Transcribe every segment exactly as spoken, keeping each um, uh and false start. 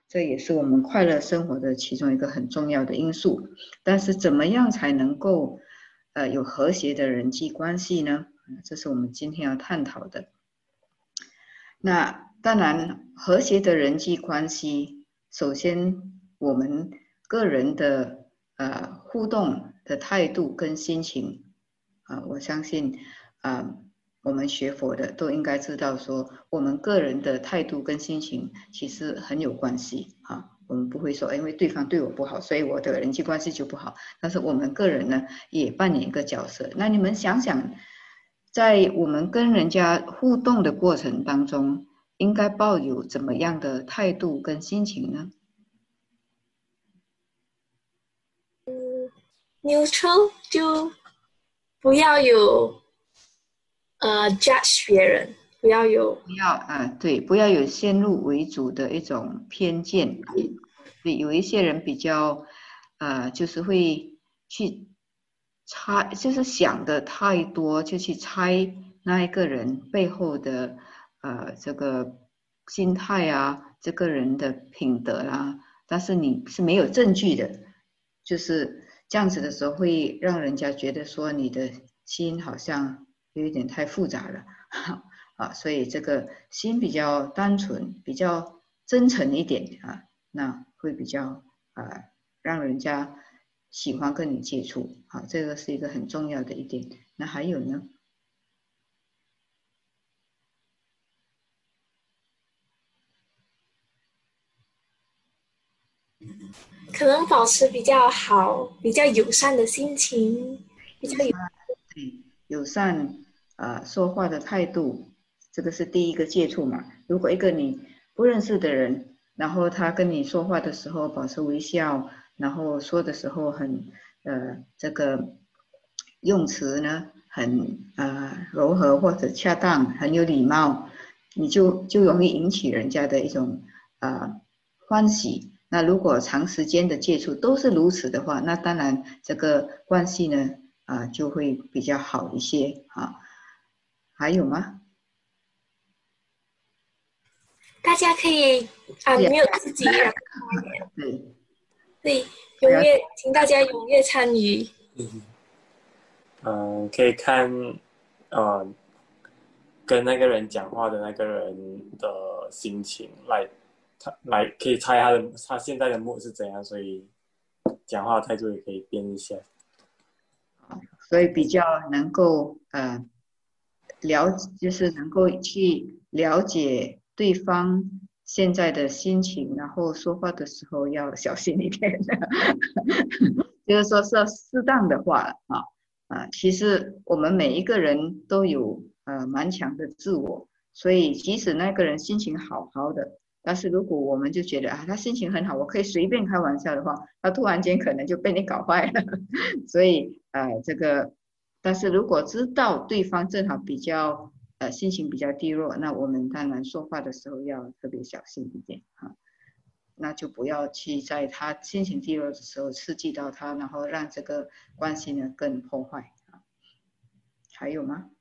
这也是我们快乐生活的其中一个很重要的因素。但是怎么样才能够呃有和谐的人际关系呢？这是我们今天要探讨的。那当然，和谐的人际关系，首先我们个人的呃互动的态度跟心情啊、呃，我相信啊、呃，我们学佛的都应该知道说，我们个人的态度跟心情其实很有关系啊。我们不会说，因为对方对我不好，所以我的人际关系就不好。但是我们个人呢，也扮演一个角色。那你们想想，在我们跟人家互动的过程当中，应该抱有怎么样的态度跟心情呢？ 嗯，neutral 就不要有呃 judge 别人，不要有不要啊、呃，对，不要有先入为主的一种偏见。对，有一些人比较呃，就是会去猜，就是想的太多，就去猜那一个人背后的呃这个心态啊，这个人的品德啊，但是你是没有证据的，就是这样子的时候，会让人家觉得说你的心好像有一点太复杂了。啊，所以这个心比较单纯，比较真诚一点啊，那会比较啊让人家喜欢跟你接触啊，这个是一个很重要的一点。那还有呢？ 可能保持比较好、比较友善的心情，比较有友善，对，友善啊，说话的态度，这个是第一个接触嘛。如果一个你不认识的人，然后他跟你说话的时候保持微笑，然后说的时候很呃这个用词呢很呃柔和或者恰当，很有礼貌，你就就容易引起人家的一种呃欢喜。那如果长时间的接触都是如此的话，那当然这个关系呢啊、呃、就会比较好一些啊。还有吗？ 大家可以啊对呀， mute 自己，然后对， 对不要踊跃，请大家踊跃参与。 嗯，呃，可以看，呃，跟那个人讲话的那个人的心情，来，他来可以猜他的他现在的 mood 是怎样，所以讲话态度也可以变一下。 所以比较能够呃了，就是能够去了解对方现在的心情，然后说话的时候要小心一点，就是说是要适当的话啊啊，其实我们每一个人都有呃蛮强的自我，所以即使那个人心情好好的，但是如果我们就觉得啊他心情很好，我可以随便开玩笑的话，他突然间可能就被你搞坏了，所以呃这个。但是如果知道对方正好比较呃心情比较低落，那我们当然说话的时候要特别小心一点啊，那就不要去在他心情低落的时候刺激到他，然后让这个关系呢更破坏啊。还有吗？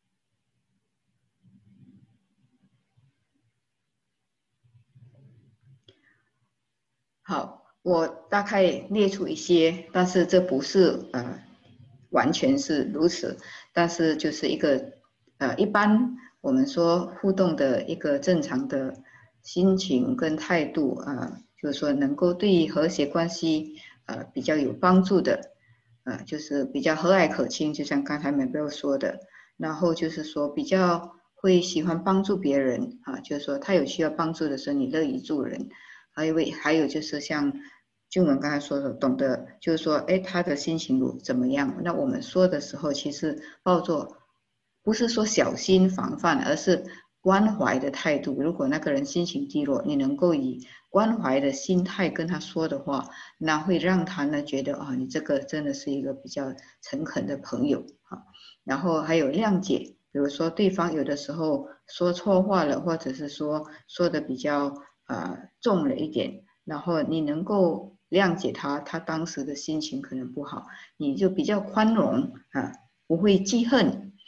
好，我大概列出一些，但是这不是呃完全是如此，但是就是一个呃一般我们说互动的一个正常的心情跟态度啊、呃，就是说能够对和谐关系呃比较有帮助的，呃就是比较和蔼可亲，就像刚才 Mabel 说的，然后就是说比较会喜欢帮助别人啊，就是说他有需要帮助的时候，你乐于助人。还有位，还有就是像俊文刚才说的，懂得就是说，哎，他的心情如怎么样？那我们说的时候，其实抱着不是说小心防范，而是关怀的态度。如果那个人心情低落，你能够以关怀的心态跟他说的话，那会让他呢觉得啊，你这个真的是一个比较诚恳的朋友啊。然后还有谅解，比如说对方有的时候说错话了，或者是说说的比较。呃重了一点，然后你能够谅解他，他当时的心情可能不好，你就比较宽容啊，不会记恨，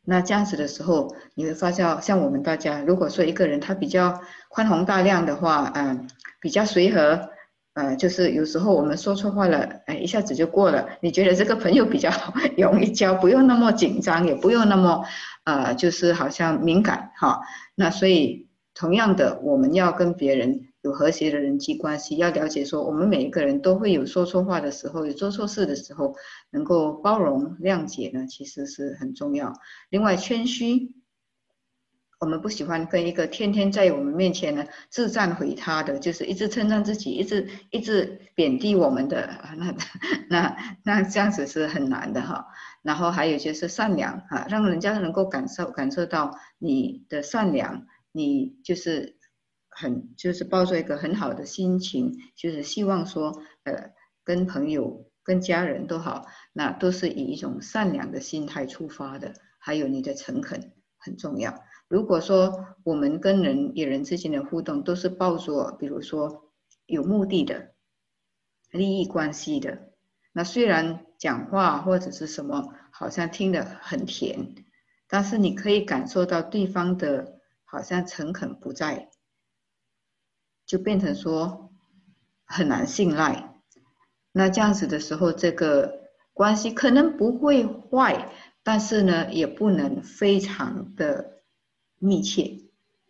那这样子的时候，你会发现，像我们大家，如果说一个人他比较宽宏大量的话，嗯、呃，比较随和，呃，就是有时候我们说错话了，哎，一下子就过了。你觉得这个朋友比较容易交，不用那么紧张，也不用那么，呃，就是好像敏感哈。那所以同样的，我们要跟别人有和谐的人际关系，要了解说，我们每一个人都会有说错话的时候，有做错事的时候，能够包容谅解呢，其实是很重要。另外，谦虚，我们不喜欢跟一个天天在我们面前呢自赞毁他的，就是一直称赞自己，一直一直贬低我们的，那那那这样子是很难的哈。然后还有就是善良哈，让人家能够感受感受到你的善良，你就是很就是抱着一个很好的心情，就是希望说呃跟朋友跟家人都好，那都是以一种善良的心态出发的。还有你的诚恳很重要。如果说我们跟人与人之间的互动都是抱着比如说有目的的利益关系的，那虽然讲话或者是什么好像听得很甜，但是你可以感受到对方的好像诚恳不在，就变成说很难信赖。那这样子的时候，这个关系可能不会坏，但是呢，也不能非常的密切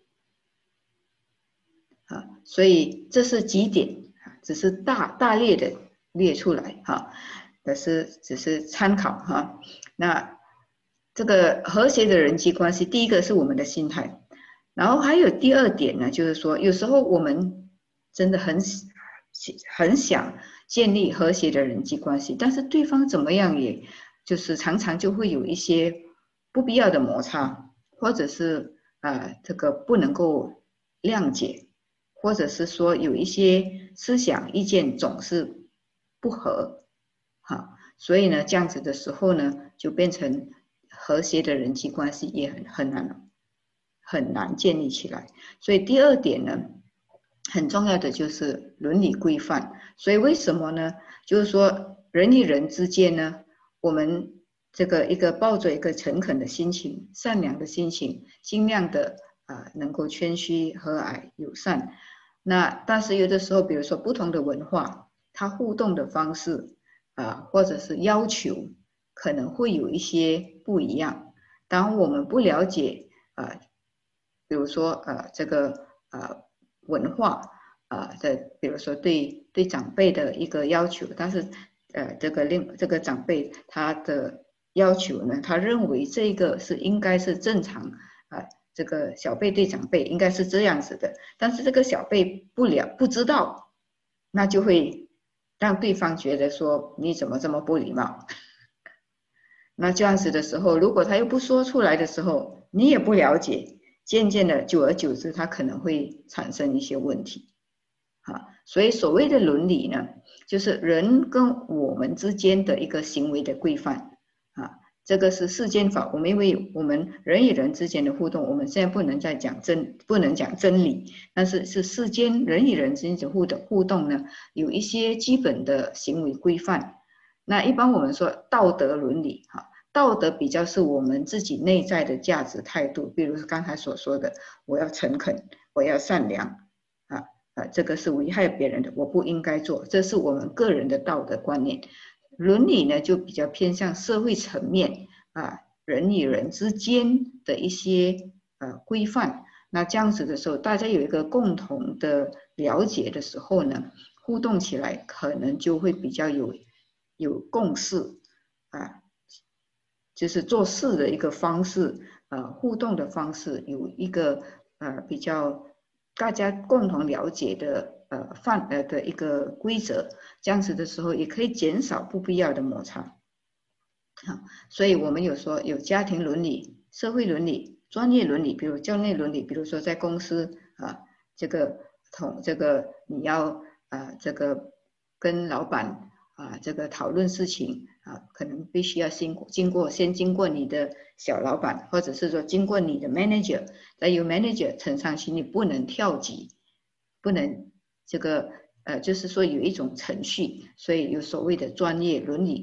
啊。所以这是几点，只是大大列的列出来哈，可是只是参考哈。那这个和谐的人际关系，第一个是我们的心态，然后还有第二点呢，就是说有时候我们真的很很想建立和谐的人际关系，但是对方怎么样，也就是常常就会有一些不必要的摩擦，或者是呃这个不能够谅解，或者是说有一些思想意见总是不合，哈，所以呢这样子的时候呢，就变成和谐的人际关系也很很难很难建立起来。所以第二点呢，很重要的就是伦理规范。所以为什么呢？就是说人与人之间呢，我们这个一个抱着一个诚恳的心情、善良的心情，尽量的啊、呃、能够谦虚、和蔼、友善。那但是有的时候，比如说不同的文化，它互动的方式啊、呃，或者是要求，可能会有一些不一样。当我们不了解啊、呃，比如说呃这个呃文化啊、呃、的，比如说对对长辈的一个要求，但是呃这个另这个长辈他的要求呢，他认为这个是应该是正常啊、呃，这个小辈对长辈应该是这样子的，但是这个小辈不了不知道，那就会让对方觉得说你怎么这么不礼貌。那这样子的时候，如果他又不说出来的时候，你也不了解，渐渐的久而久之，他可能会产生一些问题。啊，所以所谓的伦理呢，就是人跟我们之间的一个行为的规范啊，这个是世间法。我们因为我们人与人之间的互动，我们现在不能再讲真，不能讲真理，但是是世间人与人之间的互动互动呢，有一些基本的行为规范。那一般我们说道德伦理哈，道德比较是我们自己内在的价值态度，比如刚才所说的，我要诚恳，我要善良啊。呃，这个是危害别人的，我不应该做，这是我们个人的道德观念。伦理呢，就比较偏向社会层面啊，人与人之间的一些呃规范。那这样子的时候，大家有一个共同的了解的时候呢，互动起来可能就会比较有有共识啊，就是做事的一个方式，呃，互动的方式有一个呃比较。大家共同了解的呃范呃的一个规则，这样子的时候也可以减少不必要的摩擦。好，所以我们有说有家庭伦理、社会伦理、专业伦理，比如教练伦理，比如说在公司啊，这个同这个你要啊这个跟老板啊这个讨论事情啊，可能必须要经过经过先经过你的小老板，或者是说经过你的 manager， 再由 manager 呈上去，你不能跳级，不能这个呃就是说有一种程序，所以有所谓的专业伦理、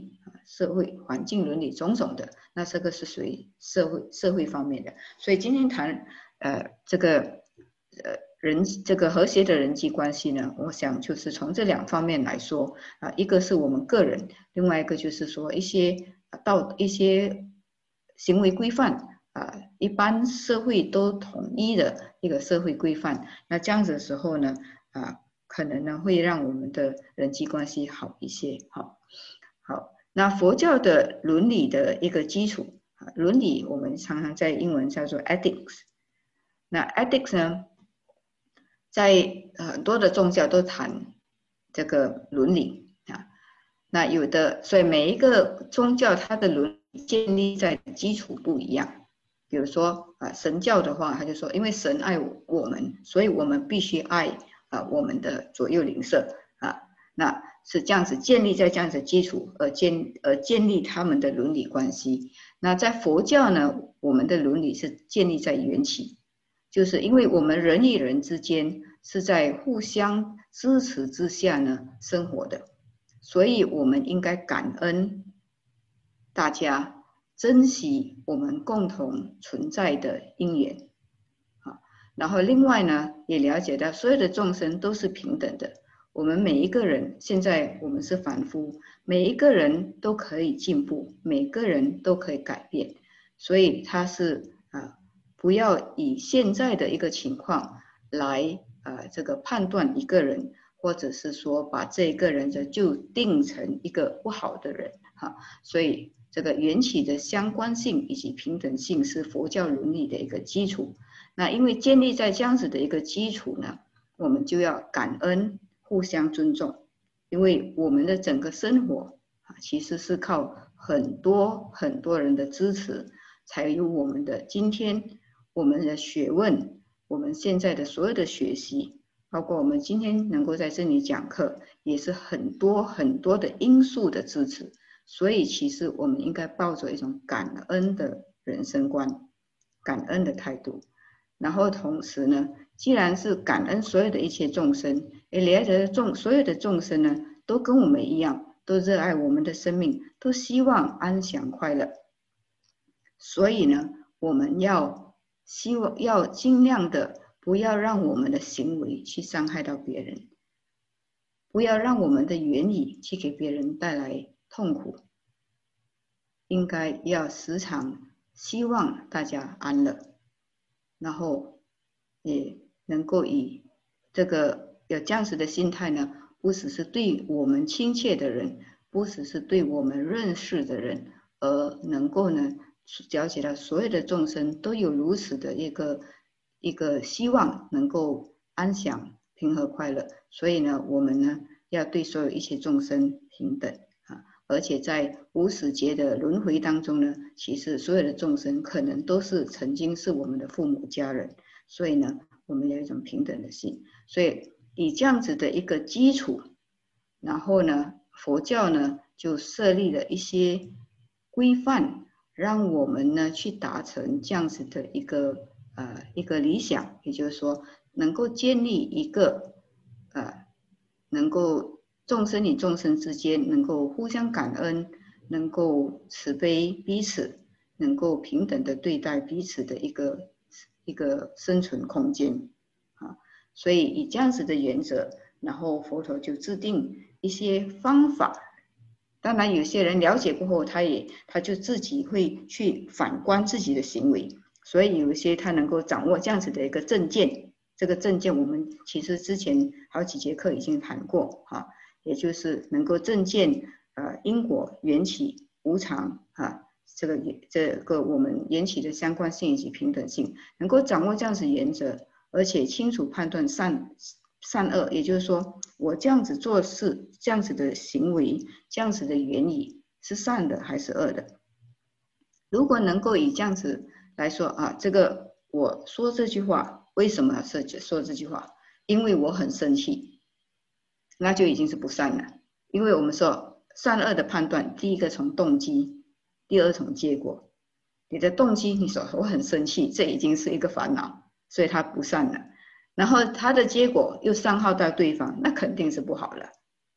社会环境伦理种种的，那这个是属于社会社会方面的。所以今天谈呃这个呃人这个和谐的人际关系呢，我想就是从这两方面来说啊、呃，一个是我们个人，另外一个就是说一些道一些行为规范啊、呃，一般社会都统一的一个社会规范。那这样子的时候呢，啊、呃，可能呢会让我们的人际关系好一些。好，好，那佛教的伦理的一个基础啊，伦理我们常常在英文叫做 ethics。那 ethics 呢，在很多的宗教都谈这个伦理啊。那有的，所以每一个宗教它的伦理建立在基础不一样。比如说啊，神教的话，他就说，因为神爱我们，所以我们必须爱啊我们的左右邻舍啊。那是这样子建立在这样子基础而建而建立他们的伦理关系。那在佛教呢，我们的伦理是建立在缘起，就是因为我们人与人之间是在互相支持之下呢生活的，所以我们应该感恩大家，珍惜我们共同存在的因缘。好，然后另外呢，也了解到所有的众生都是平等的。我们每一个人，现在我们是凡夫，每一个人都可以进步，每个人都可以改变，所以他是啊，不要以现在的一个情况来啊这个判断一个人，或者是说把这一个人就定成一个不好的人哈。所以这个缘起的相关性以及平等性是佛教伦理的一个基础。那因为建立在这样子的一个基础呢，我们就要感恩，互相尊重，因为我们的整个生活啊，其实是靠很多很多人的支持，才有我们的今天，我们的学问，我们现在的所有的学习，包括我们今天能够在这里讲课，也是很多很多的因素的支持。所以其实我们应该抱着一种感恩的人生观，感恩的态度。然后同时呢，既然是感恩所有的一切众生，也了解众所有的众生呢，都跟我们一样，都热爱我们的生命，都希望安详快乐。所以呢，我们要希望要尽量的不要让我们的行为去伤害到别人，不要让我们的言语去给别人带来痛苦，应该要时常希望大家安乐。然后也能够以这个有这样子的心态呢，不只是对我们亲切的人，不只是对我们认识的人，而能够呢了解到所有的众生都有如此的一个一个希望能够安详平和快乐。所以呢，我们呢要对所有一切众生平等啊，而且在无始劫的轮回当中呢，其实所有的众生可能都是曾经是我们的父母家人，所以呢，我们有一种平等的心。所以以这样子的一个基础，然后呢，佛教呢就设立了一些规范，让我们呢去达成这样子的一个呃一个理想，也就是说，能够建立一个呃能够众生与众生之间能够互相感恩，能够慈悲彼此，能够平等的对待彼此的一个一个生存空间啊。所以以这样子的原则，然后佛陀就制定一些方法。当然有些人了解过后，他也他就自己会去反观自己的行为，所以有一些他能够掌握这样子的一个正见。这个正见我们其实之前好几节课已经谈过哈，也就是能够正见呃因果缘起无常啊，这个这个我们缘起的相关性以及平等性，能够掌握这样子原则，而且清楚判断善善恶，也就是说我这样子做事，这样子的行为，这样子的原理是善的还是恶的。如果能够以这样子来说啊，这个我说这句话为什么说说这句话？因为我很生气，那就已经是不善了。因为我们说善恶的判断，第一个从动机，第二从结果。你的动机，你说我很生气，这已经是一个烦恼，所以它不善了。然后它的结果又伤害到对方，那肯定是不好了啊。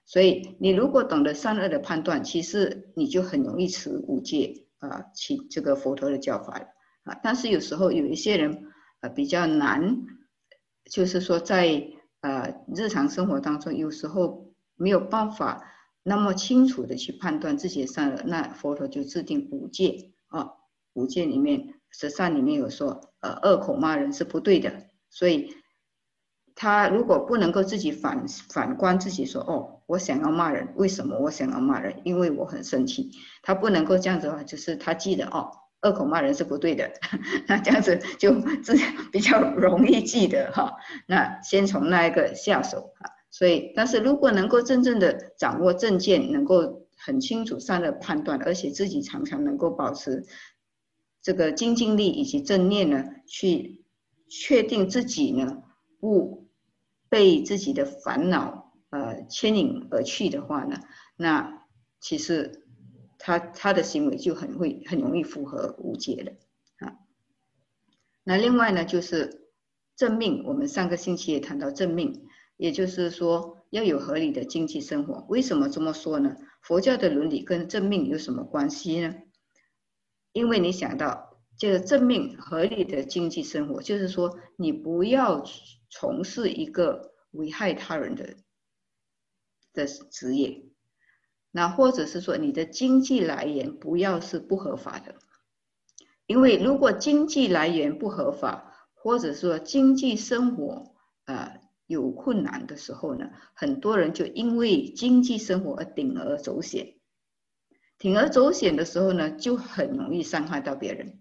所以你如果懂得善恶的判断，其实你就很容易持五戒啊，其这个佛陀的教法了啊。但是有时候有一些人呃比较难，就是说在呃日常生活当中，有时候没有办法那么清楚的去判断自己的善恶，那佛陀就制定五戒啊。五戒里面十善里面有说，呃，恶口骂人是不对的，所以他如果不能够自己反反观自己说，哦，我想要骂人，为什么我想要骂人？因为我很生气。他不能够这样子的话，就是他记得哦，恶口骂人是不对的，那这样子就比较容易记得哈。那先从那一个下手哈。所以，但是如果能够真正的掌握正见，能够很清楚善恶判断，而且自己常常能够保持这个精进力以及正念呢，去确定自己呢不被自己的烦恼呃牵引而去的话呢，那其实他他的行为就很会很容易符合无戒的啊。那另外呢，就是正命，我们上个星期也谈到正命。也就是说要有合理的经济生活。为什么这么说呢？佛教的伦理跟正命有什么关系呢？因为你想到这个正命合理的经济生活，就是说你不要从事一个危害他人的的职业，那或者是说你的经济来源不要是不合法的。因为如果经济来源不合法，或者说经济生活呃有困难的时候呢，很多人就因为经济生活而铤而走险，铤而走险的时候呢，就很容易伤害到别人。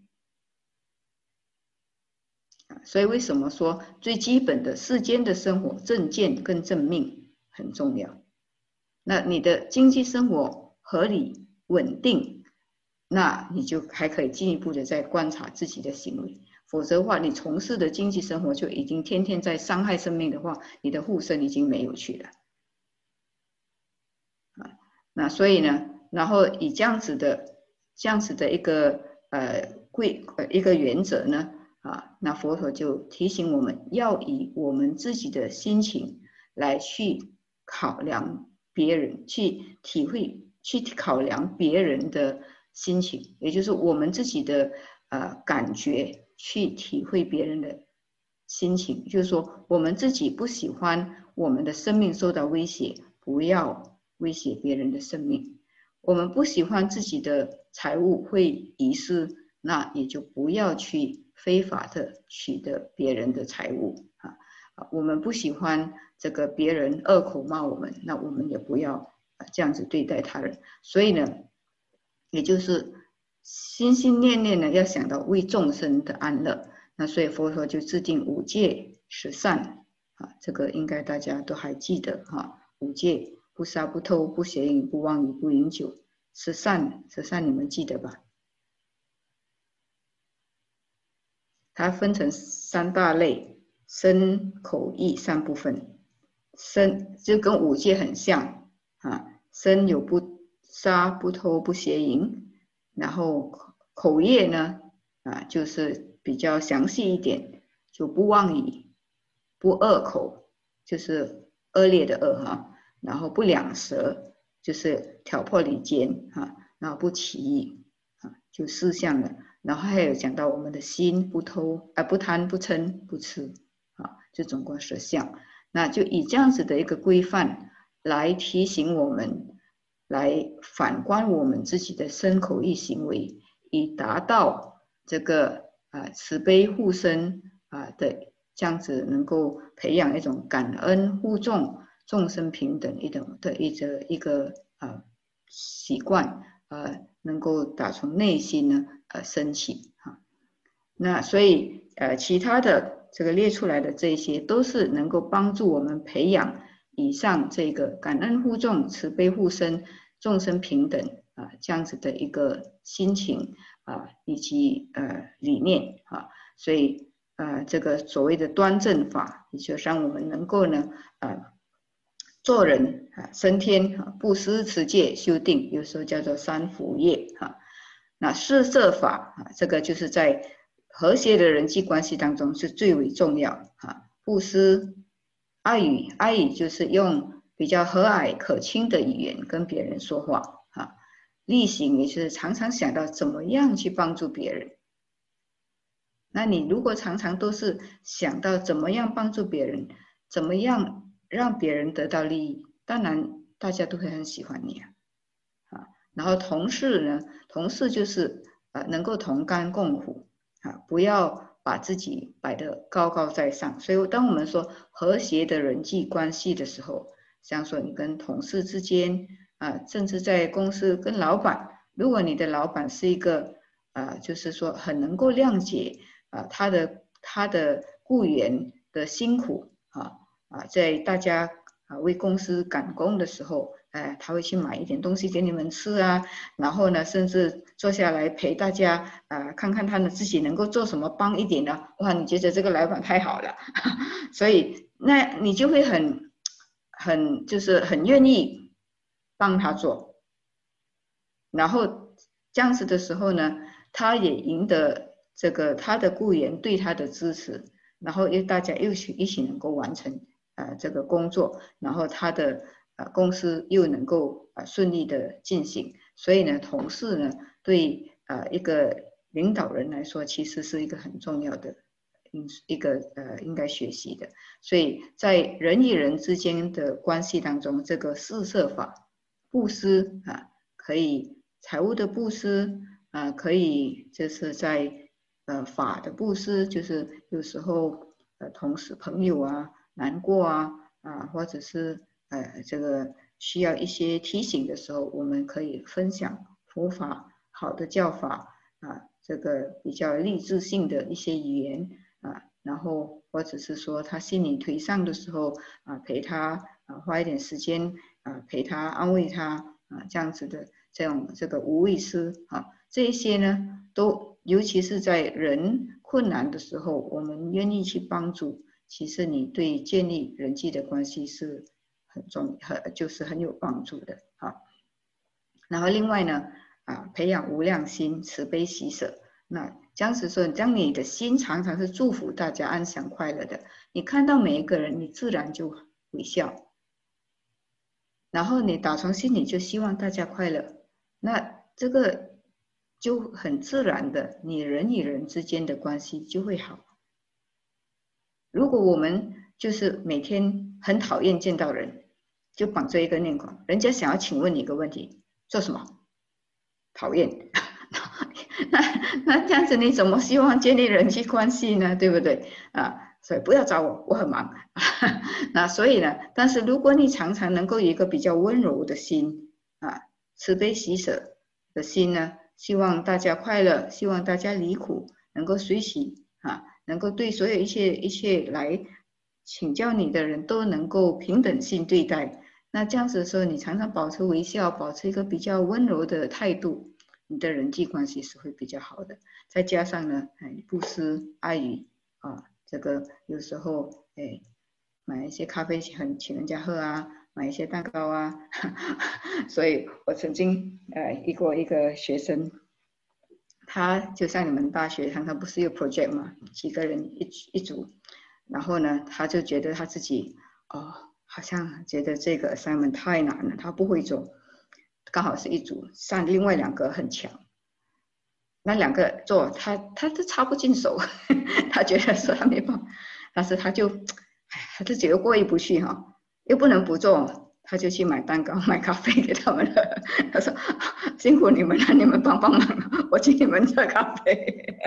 所以为什么说最基本的世间的生活正见跟正命很重要？那你的经济生活合理稳定，那你就还可以进一步的再观察自己的行为。否则的话，你从事的经济生活就已经天天在伤害生命的话，你的护身已经没有去了。啊，那所以呢，然后以这样子的这样子的一个呃规呃一个原则呢，啊，那佛陀就提醒我们要以我们自己的心情来去考量别人，去体会，去考量别人的心情，也就是我们自己的呃感觉。去体会别人的心情，就是说我们自己不喜欢我们的生命受到威胁，不要威胁别人的生命。我们不喜欢自己的财物会遗失，那也就不要去非法的取得别人的财物啊。我们不喜欢这个别人恶口骂我们，那我们也不要这样子对待他人。所以呢，也就是心心念念呢，要想到为众生的安乐，那所以佛陀就制定五戒十善啊，这个应该大家都还记得哈。五戒：不杀、不偷、不邪淫、不妄语、不饮酒。十善，十善你们记得吧？它分成三大类：身、口、意三部分。身就跟五戒很像啊，身有不杀、不偷、不邪淫。然后口业呢，啊，就是比较详细一点，就不妄语，不恶口，就是恶劣的恶哈，然后不两舌，就是挑拨离间哈，然后不起意啊，就四项了。然后还有讲到我们的心，不偷啊，不贪，不嗔，不痴啊，就总共十项。那就以这样子的一个规范来提醒我们。来反观我们自己的身口意行为，以达到这个啊慈悲护身啊的这样子，能够培养一种感恩护众、众生平等一种的一个一个啊习惯，呃，能够打从内心呢呃升起哈。那所以呃其他的这个列出来的这些，都是能够帮助我们培养。以上这个感恩护众、慈悲护身、众生平等啊，这样子的一个心情啊，以及呃理念啊，所以呃这个所谓的端正法，也就让我们能够呢呃做人啊升天啊，布施、持戒、修定，有时候叫做三福业啊。那施舍法啊，这个就是在和谐的人际关系当中是最为重要啊，布施。爱语，爱语就是用比较和蔼可亲的语言跟别人说话啊。力行也就是常常想到怎么样去帮助别人。那你如果常常都是想到怎么样帮助别人，怎么样让别人得到利益，当然大家都会很喜欢你啊。啊，然后同事呢，同事就是呃能够同甘共苦啊，不要把自己摆得高高在上。所以当我们说和谐的人际关系的时候，像说你跟同事之间啊，甚至在公司跟老板，如果你的老板是一个啊，就是说很能够谅解啊他的他的雇员的辛苦啊啊，在大家啊为公司赶工的时候，哎，他会去买一点东西给你们吃啊，然后呢，甚至坐下来陪大家啊，看看他们自己能够做什么帮一点的，哇，你觉得这个老板太好了，所以那你就会很很就是很愿意帮他做，然后这样子的时候呢，他也赢得这个他的雇员对他的支持，然后又大家又一起一起能够完成呃这个工作，然后他的呃公司又能够呃顺利的进行，所以呢，同事呢对呃一个领导人来说，其实是一个很重要的一个呃应该学习的，所以在人与人之间的关系当中，这个施舍法布施啊，可以财务的布施啊，可以就是在呃法的布施，就是有时候呃同事朋友啊难过啊啊，或者是呃这个需要一些提醒的时候，我们可以分享佛法好的教法啊，这个比较励志性的一些语言啊，然后或者是说他心理颓丧的时候啊，陪他啊花一点时间啊陪他安慰他啊，这样子的这种这个无畏施啊，这一些呢都尤其是在人困难的时候，我们愿意去帮助，其实你对建立人际的关系是很重很就是很有帮助的啊。然后另外呢啊，培养无量心，慈悲喜舍。那这样子说，当你的心常常是祝福大家安详快乐的，你看到每一个人，你自然就微笑，然后你打从心里就希望大家快乐，那这个就很自然的，你人与人之间的关系就会好。如果我们就是每天很讨厌见到人，就绑着一个念头，人家想要请问你一个问题，做什么？讨厌。那那这样子你怎么希望建立人际关系呢？对不对啊？所以不要找我，我很忙。那所以呢，但是如果你常常能够有一个比较温柔的心啊，慈悲喜舍的心呢，希望大家快乐，希望大家离苦，能够随喜啊，能够对所有一切一切来请教你的人都能够平等性对待。那这样子的时候，你常常保持微笑，保持一个比较温柔的态度，你的人际关系是会比较好的。再加上呢，哎，布施爱语啊，这个有时候哎，买一些咖啡请请人家喝啊，买一些蛋糕啊。所以我曾经呃遇过一个学生，他就像你们大学常常不是有 project 嘛，几个人一一组，然后呢，他就觉得他自己哦，好像觉得这个 assignment 太难了，他不会做。刚好是一组，上另外两个很强，那两个做他他都插不进手，他觉得说他没办法，但是他就他自己又过意不去哈，又不能不做，他就去买蛋糕买咖啡给他们了。他说辛苦你们了，你们帮帮忙，我请你们喝咖啡。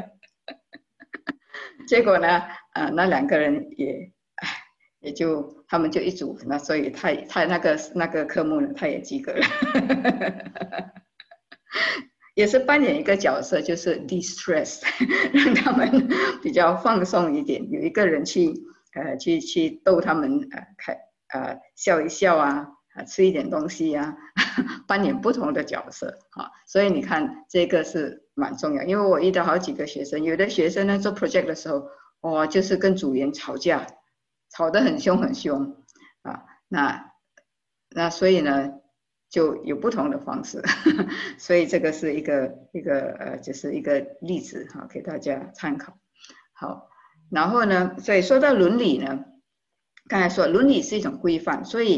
结果呢，呃，那两个人也也就他们就一组，那所以他他那个那个科目呢，他也及格了。也是扮演一个角色，就是 distress， 让他们比较放松一点，有一个人去呃去去逗他们呃开呃笑一笑啊，啊吃一点东西啊，扮演不同的角色啊。所以你看这个是蛮重要，因为我遇到好几个学生，有的学生呢做 project 的时候，哦就是跟组员吵架。吵得很凶很凶啊，那那所以呢就有不同的方式，所以这个是一个一个呃就是一个例子哈、啊，给大家参考。好，然后呢，所以说到伦理呢，刚才说伦理是一种规范，所以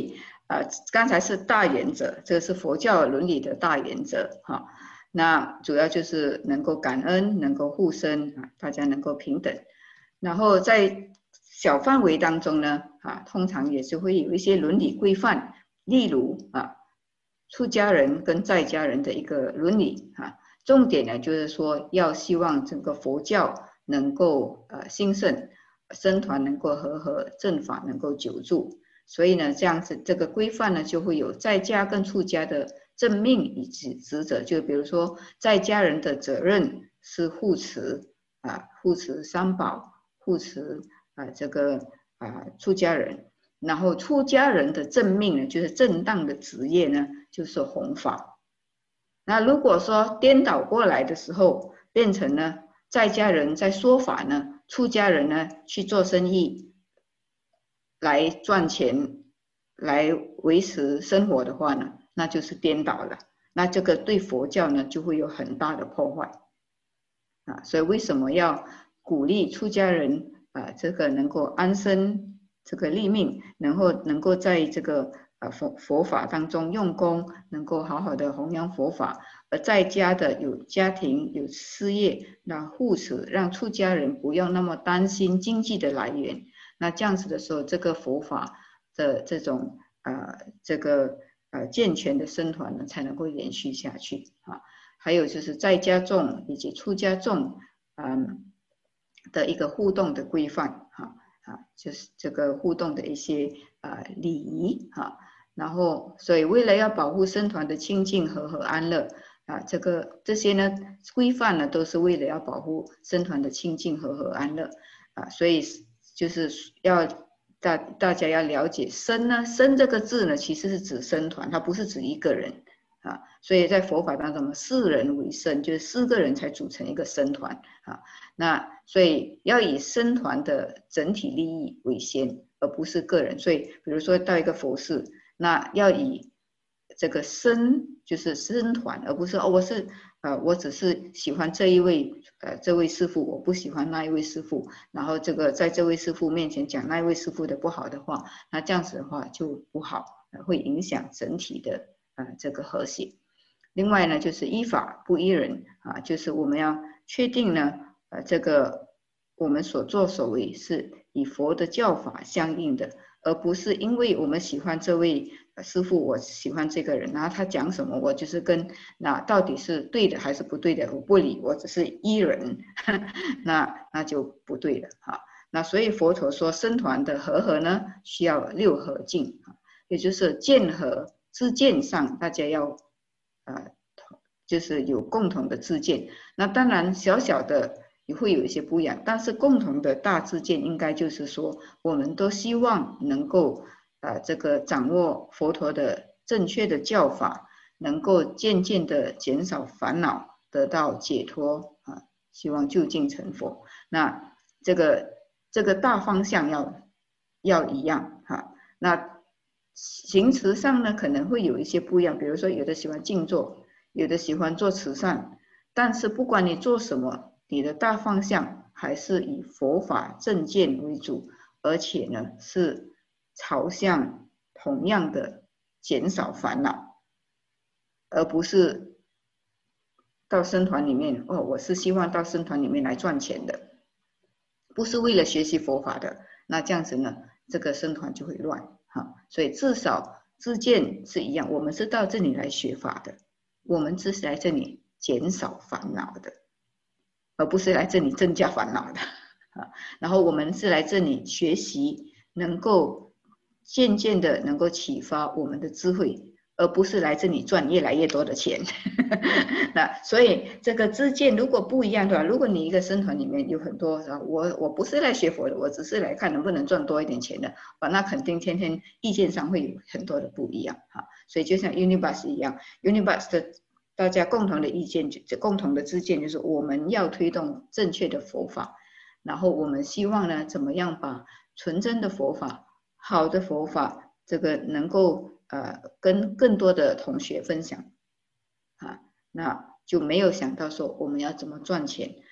啊，刚才是大原则，这个是佛教伦理的大原则哈。那主要就是能够感恩，能够互生啊，大家能够平等。然后在小范围当中呢，啊，通常也是会有一些伦理规范，例如啊，出家人跟在家人的一个伦理啊，重点呢就是说要希望整个佛教能够呃兴盛，僧团能够和合，正法能够久住。所以呢，这样子这个规范呢，就会有在家跟出家的正命以及职责。就比如说，在家人的责任是护持啊，护持三宝，护持啊这个啊出家人。然后出家人的正命呢，就是正当的职业呢，就是弘法。那如果说颠倒过来的时候，变成呢，在家人在说法呢，出家人呢去做生意。来赚钱，来维持生活的话呢，那就是颠倒了。那这个对佛教呢就会有很大的破坏啊。所以为什么要鼓励出家人啊？这个能够安身，这个立命，然后能够在这个啊佛佛法当中用功，能够好好的弘扬佛法。而在家的有家庭有事业，那护持，让出家人不用那么担心经济的来源。那这样子的时候，这个佛法的这种呃这个呃健全的僧团呢，才能够延续下去啊。还有就是在家众以及出家众嗯的一个互动的规范哈啊，就是这个互动的一些呃礼仪哈。然后，所以为了要保护僧团的清净和和安乐啊，这个这些呢规范呢，都是为了要保护僧团的清净和和安乐啊，所以。就是要大大家要了解僧呢，僧这个字呢，其实是指僧团，它不是指一个人啊。所以在佛法当中，四人为僧，就是四个人才组成一个僧团啊。那所以要以僧团的整体利益为先，而不是个人。所以比如说到一个佛寺，那要以这个僧就是僧团，而不是哦，我是呃，我只是喜欢这一位呃这位师父，我不喜欢那一位师父。然后这个在这位师父面前讲那一位师父的不好的话，那这样子的话就不好，会影响整体的呃这个和谐。另外呢，就是依法不依人啊，就是我们要确定呢，呃，这个我们所作所为是以佛的教法相应的，而不是因为我们喜欢这位师父，我喜欢这个人，然后他讲什么，我就是跟那到底是对的还是不对的，我不理，我只是依人，那那就不对了哈。那所以佛陀说，僧团的和合呢，需要六合敬，也就是见合知见上，大家要呃，就是有共同的知见。那当然小小的也会有一些不一样，但是共同的大知见应该就是说，我们都希望能够呃这个掌握佛陀的正确的教法，能够渐渐的减少烦恼，得到解脱啊，希望就近成佛。那这个这个大方向要要一样哈。那行持上呢，可能会有一些不一样，比如说有的喜欢静坐，有的喜欢做慈善，但是不管你做什么，你的大方向还是以佛法正见为主，而且呢是朝向同样的减少烦恼，而不是到僧团里面哦，我是希望到僧团里面来赚钱的，不是为了学习佛法的，那这样子呢，这个僧团就会乱哈。所以至少知见是一样，我们是到这里来学法的，我们只是来这里减少烦恼的，而不是来这里增加烦恼的啊。然后我们是来这里学习，能够渐渐的能够启发我们的智慧，而不是来这里赚越来越多的钱。那所以这个知见如果不一样的话，如果你一个僧团里面有很多我我不是来学佛的，我只是来看能不能赚多一点钱的，那肯定天天意见上会有很多的不一样哈。所以就像 Unibus 一样 ，Unibus 的大家共同的意见，共同的知见就是我们要推动正确的佛法，然后我们希望呢，怎么样把纯真的佛法、好的佛法，这个能够呃跟更多的同学分享啊，那就没有想到说我们要怎么赚钱。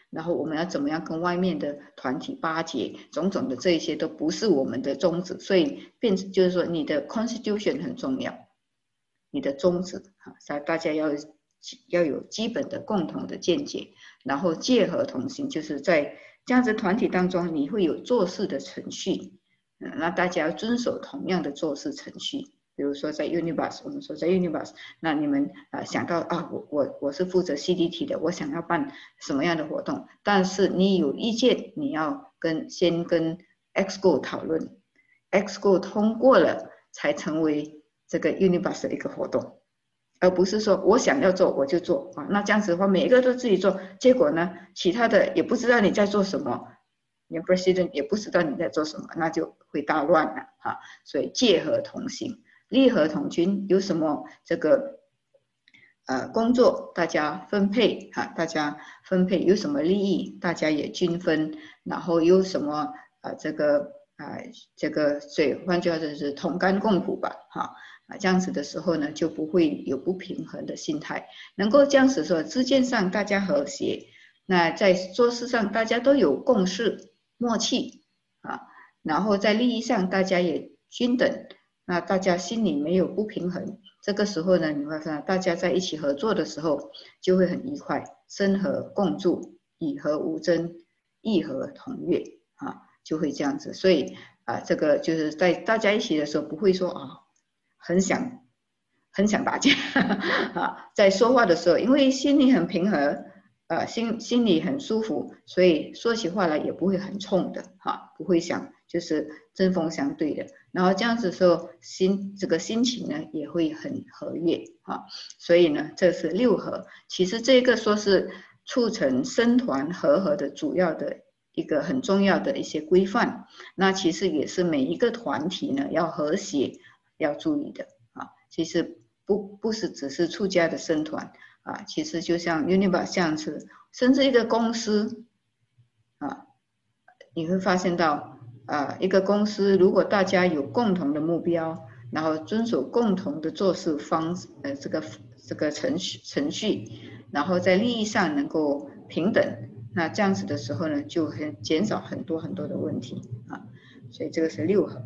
然后我们要怎么样跟外面的团体巴结，种种的这一些都不是我们的宗旨，所以变就是说你的 constitution 很重要，你的宗旨啊，大家要要有基本的共同的见解，然后戒和同行，就是在这样子团体当中，你会有做事的程序，嗯，那大家要遵守同样的做事程序。比如说在 Unibus， 我们说在 Unibus， 那你们啊、呃、想到啊，我我我是负责 C D T 的，我想要办什么样的活动，但是你有意见，你要跟先跟 Exco 讨论 ，Exco 通过了才成为这个 Unibus 的一个活动，而不是说我想要做我就做啊。那这样子的话，每一个都自己做，结果呢，其他的也不知道你在做什么。你 president 也不知道你在做什么，那就会大乱了哈。所以戒和同行。利和同均，有什么这个呃工作大家分配哈，大家分配有什么利益大家也均分，然后有什么呃这个呃这个所以换句话说是同甘共苦吧哈啊，这样子的时候呢就不会有不平衡的心态，能够这样子说之间上大家和谐，那在做事上大家都有共识默契啊，然后在利益上大家也均等。那大家心里没有不平衡，这个时候呢，你会发现大家在一起合作的时候就会很愉快，生和共助，以和无争，义和同悦啊，就会这样子。所以啊，这个就是在大家一起的时候，不会说啊，很想很想打架啊，在说话的时候，因为心里很平和，呃，心心里很舒服，所以说起话来也不会很冲的哈，不会想就是针锋相对的。然后这样子的时候，心这个心情呢也会很和悦啊，所以呢，这是六合。其实这个说是促成僧团和合的主要的一个很重要的一些规范。那其实也是每一个团体呢要和谐要注意的啊。其实不不是只是出家的僧团啊，其实就像 Unibus 这样子，甚至一个公司啊，你会发现到。呃，一个公司如果大家有共同的目标，然后遵守共同的做事方呃这个这个程序程序，然后在利益上能够平等，那这样子的时候呢，就很减少很多很多的问题啊。所以这个是六合。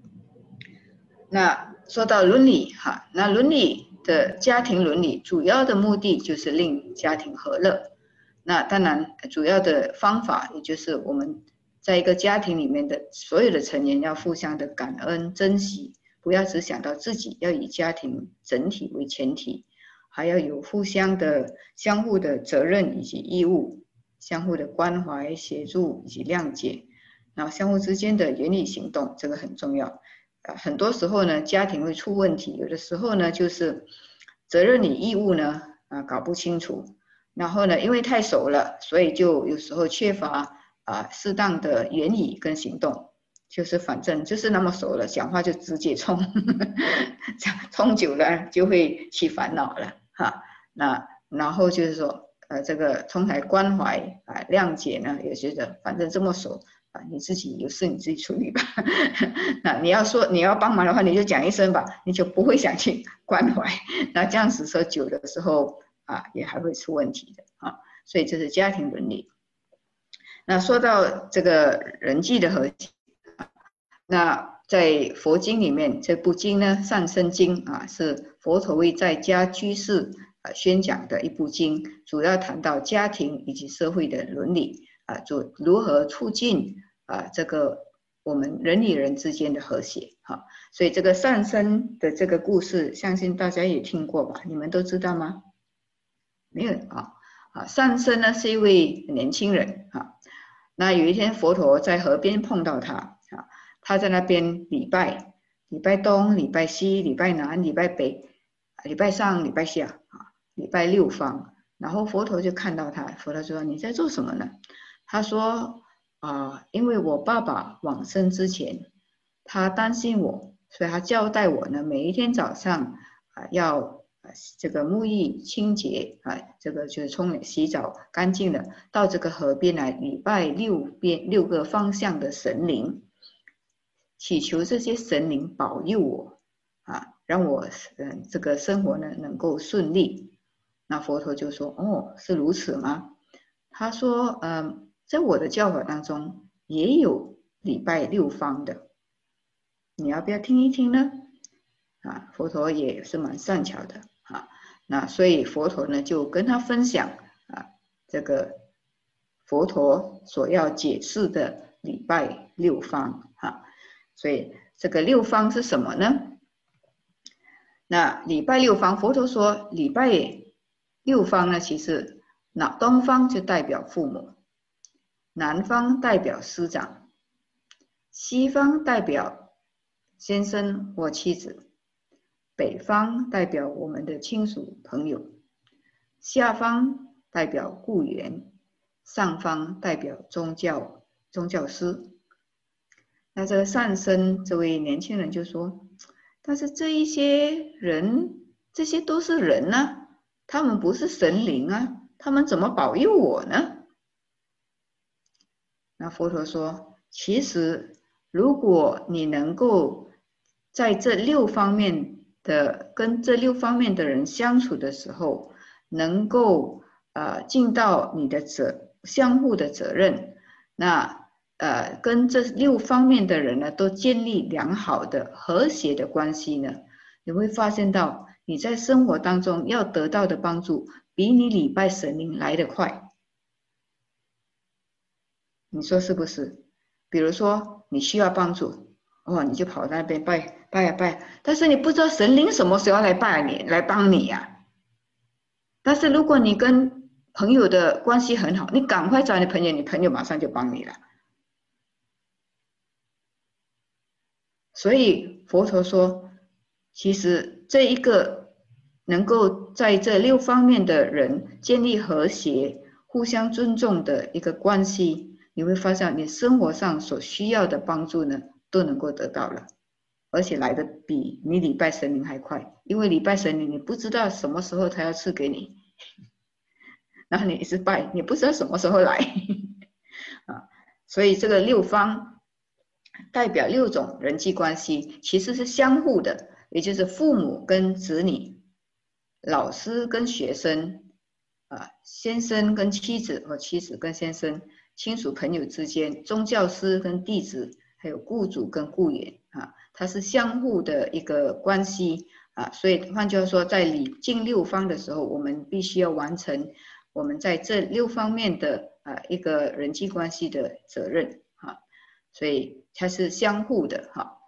那说到伦理哈，那伦理的家庭伦理主要的目的就是令家庭和乐。那当然主要的方法也就是我们。在一个家庭里面的所有的成员要互相的感恩珍惜，不要只想到自己，要以家庭整体为前提，还要有互相的相互的责任以及义务，相互的关怀协助以及谅解，然后相互之间的言语行动，这个很重要。呃，很多时候呢家庭会出问题，有的时候呢就是责任与义务呢啊搞不清楚，然后呢因为太熟了，所以就有时候缺乏啊，适当的言语跟行动，就是反正就是那么熟了，讲话就直接冲，冲久了就会起烦恼了哈。那然后就是说，呃，这个同台关怀啊、谅解呢，也觉得反正这么熟啊，你自己有事你自己处理吧。那你要说你要帮忙的话，你就讲一声吧，你就不会想去关怀。那这样子说久的时候啊，也还会出问题的啊。所以这是家庭伦理。那说到这个人际的和谐，那在佛经里面，这部经呢《善生经》啊，是佛陀为在家居士啊宣讲的一部经，主要谈到家庭以及社会的伦理啊，就如何促进啊这个我们人与人之间的和谐哈。所以这个善生的这个故事，相信大家也听过吧？你们都知道吗？没有啊啊，善生呢是一位年轻人啊。那有一天佛陀在河边碰到他啊，他在那边礼拜，礼拜东，礼拜西，礼拜南，礼拜北，礼拜上，礼拜下啊，礼拜六方。然后佛陀就看到他，佛陀说：“你在做什么呢？”他说：“啊、呃，因为我爸爸往生之前，他担心我，所以他交代我呢，每一天早上啊、呃、要。”这个沐浴清洁啊，这个就是冲洗澡干净了，到这个河边来礼拜六边六个方向的神灵，祈求这些神灵保佑我啊，让我嗯、呃、这个生活呢能够顺利。那佛陀就说：“哦，是如此吗？” 他说，嗯，在我的教法当中也有礼拜六方的，你要不要听一听呢？啊，佛陀也是蛮善巧的啊。那所以佛陀呢就跟他分享啊，这个佛陀所要解释的礼拜六方啊。所以这个六方是什么呢？那礼拜六方，佛陀说礼拜六方呢，其实那东方就代表父母，南方代表师长，西方代表先生或妻子，北方代表我们的亲属朋友，下方代表雇员，上方代表宗教宗教师。那这个善生这位年轻人就说，但是这一些人，这些都是人啊，他们不是神灵啊，他们怎么保佑我呢？那佛陀说，其实如果你能够在这六方面的跟这六方面的人相处的时候，能够呃尽到你的责相互的责任，那呃跟这六方面的人呢都建立良好的和谐的关系呢，你会发现到你在生活当中要得到的帮助比你礼拜神灵来得快。你说是不是？比如说你需要帮助，哦，你就跑那边拜拜呀拜，但是你不知道神灵什么时候来拜你，来帮你呀、啊。但是如果你跟朋友的关系很好，你赶快找你朋友，你朋友马上就帮你了。所以佛陀说，其实这一个能够在这六方面的人建立和谐、互相尊重的一个关系，你会发现你生活上所需要的帮助呢，都能够得到了，而且来的比你礼拜神灵还快。因为礼拜神灵，你不知道什么时候他要赐给你，然后你一直拜，你不知道什么时候来啊。所以这个六方代表六种人际关系，其实是相互的，也就是父母跟子女，老师跟学生，啊，先生跟妻子和妻子跟先生，亲属朋友之间，宗教师跟弟子，还有雇主跟雇员啊，它是相互的一个关系啊。所以换句话说，在礼敬六方的时候，我们必须要完成我们在这六方面的啊一个人际关系的责任啊。所以它是相互的哈。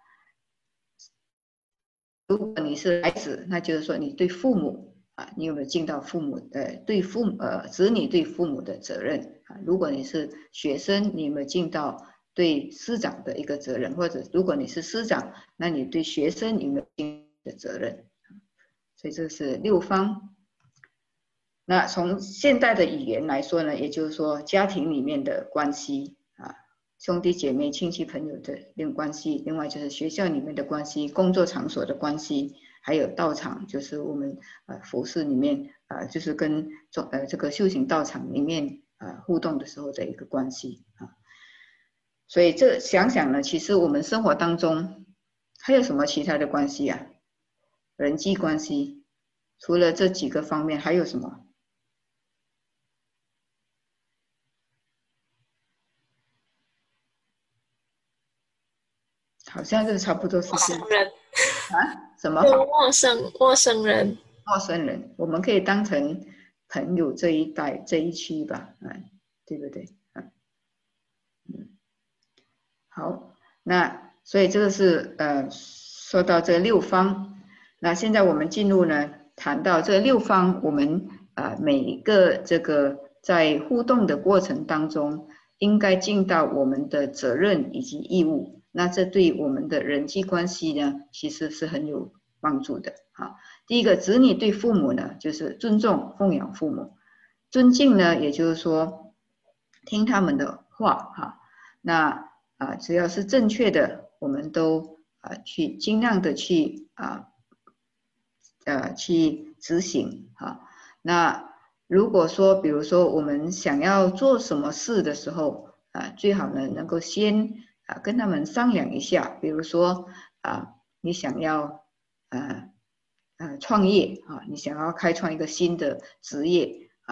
如果你是孩子，那就是说你对父母啊，你有没有尽到父母呃对父母呃子女对父母的责任啊？如果你是学生，你有没有尽到对师长的一个责任？或者如果你是师长，那你对学生有没有尽的责任？所以这是六方。那从现代的语言来说呢，也就是说家庭里面的关系啊，兄弟姐妹、亲戚朋友的另关系，另外就是学校里面的关系、工作场所的关系，还有道场，就是我们呃佛寺里面呃就是跟中呃这个修行道场里面呃互动的时候的一个关系啊。所以这想想呢，其实我们生活当中还有什么其他的关系啊？人际关系除了这几个方面，还有什么？好像是差不多是陌生人啊？什么？ 陌生陌生人， 陌生人，我们可以当成朋友这一代这一区吧，嗯，对不对？嗯，嗯，好，那所以这个是呃说到这六方，那现在我们进入呢，谈到这六方，我们啊、呃、每一个这个在互动的过程当中，应该尽到我们的责任以及义务。那这对我们的人际关系呢，其实是很有帮助的啊。第一个，子女对父母呢，就是尊重、奉养父母，尊敬呢，也就是说听他们的话哈。那啊，只要是正确的，我们都啊去尽量的去啊呃去执行哈。那如果说，比如说我们想要做什么事的时候啊，最好呢能够先啊，跟他们商量一下，比如说啊，你想要呃呃创业啊，你想要开创一个新的职业啊，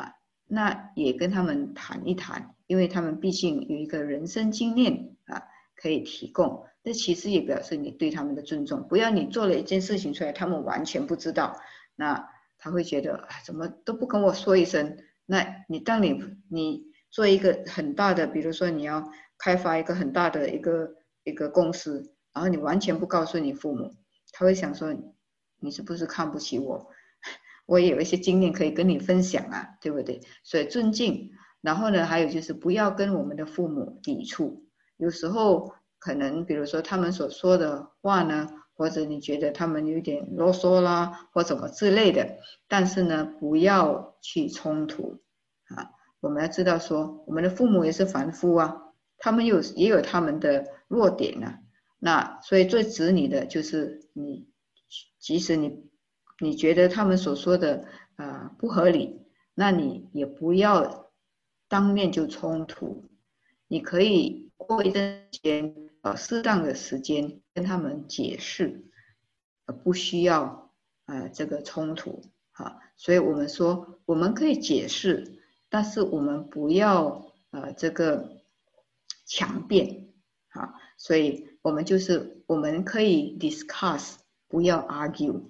那也跟他们谈一谈，因为他们毕竟有一个人生经验啊可以提供，这其实也表示你对他们的尊重。不要你做了一件事情出来，他们完全不知道，那他会觉得怎么都不跟我说一声。那你当你你做一个很大的，比如说你要开发一个很大的一个一个公司，然后你完全不告诉你父母，他会想说你是不是看不起我？我也有一些经验可以跟你分享啊，对不对？所以尊敬，然后呢，还有就是不要跟我们的父母抵触。有时候可能比如说他们所说的话呢，或者你觉得他们有点啰嗦啦，或什么之类的，但是呢，不要去冲突啊。我们要知道说，我们的父母也是凡夫啊，他们有也有他们的弱点啊。那所以最子女的就是你，即使你你觉得他们所说的呃不合理，那你也不要当面就冲突，你可以过一段时间，呃，适当的时间跟他们解释，呃，不需要呃这个冲突，哈。所以我们说我们可以解释，但是我们不要呃这个强辩，好，所以我们就是我们可以 discuss， 不要 argue。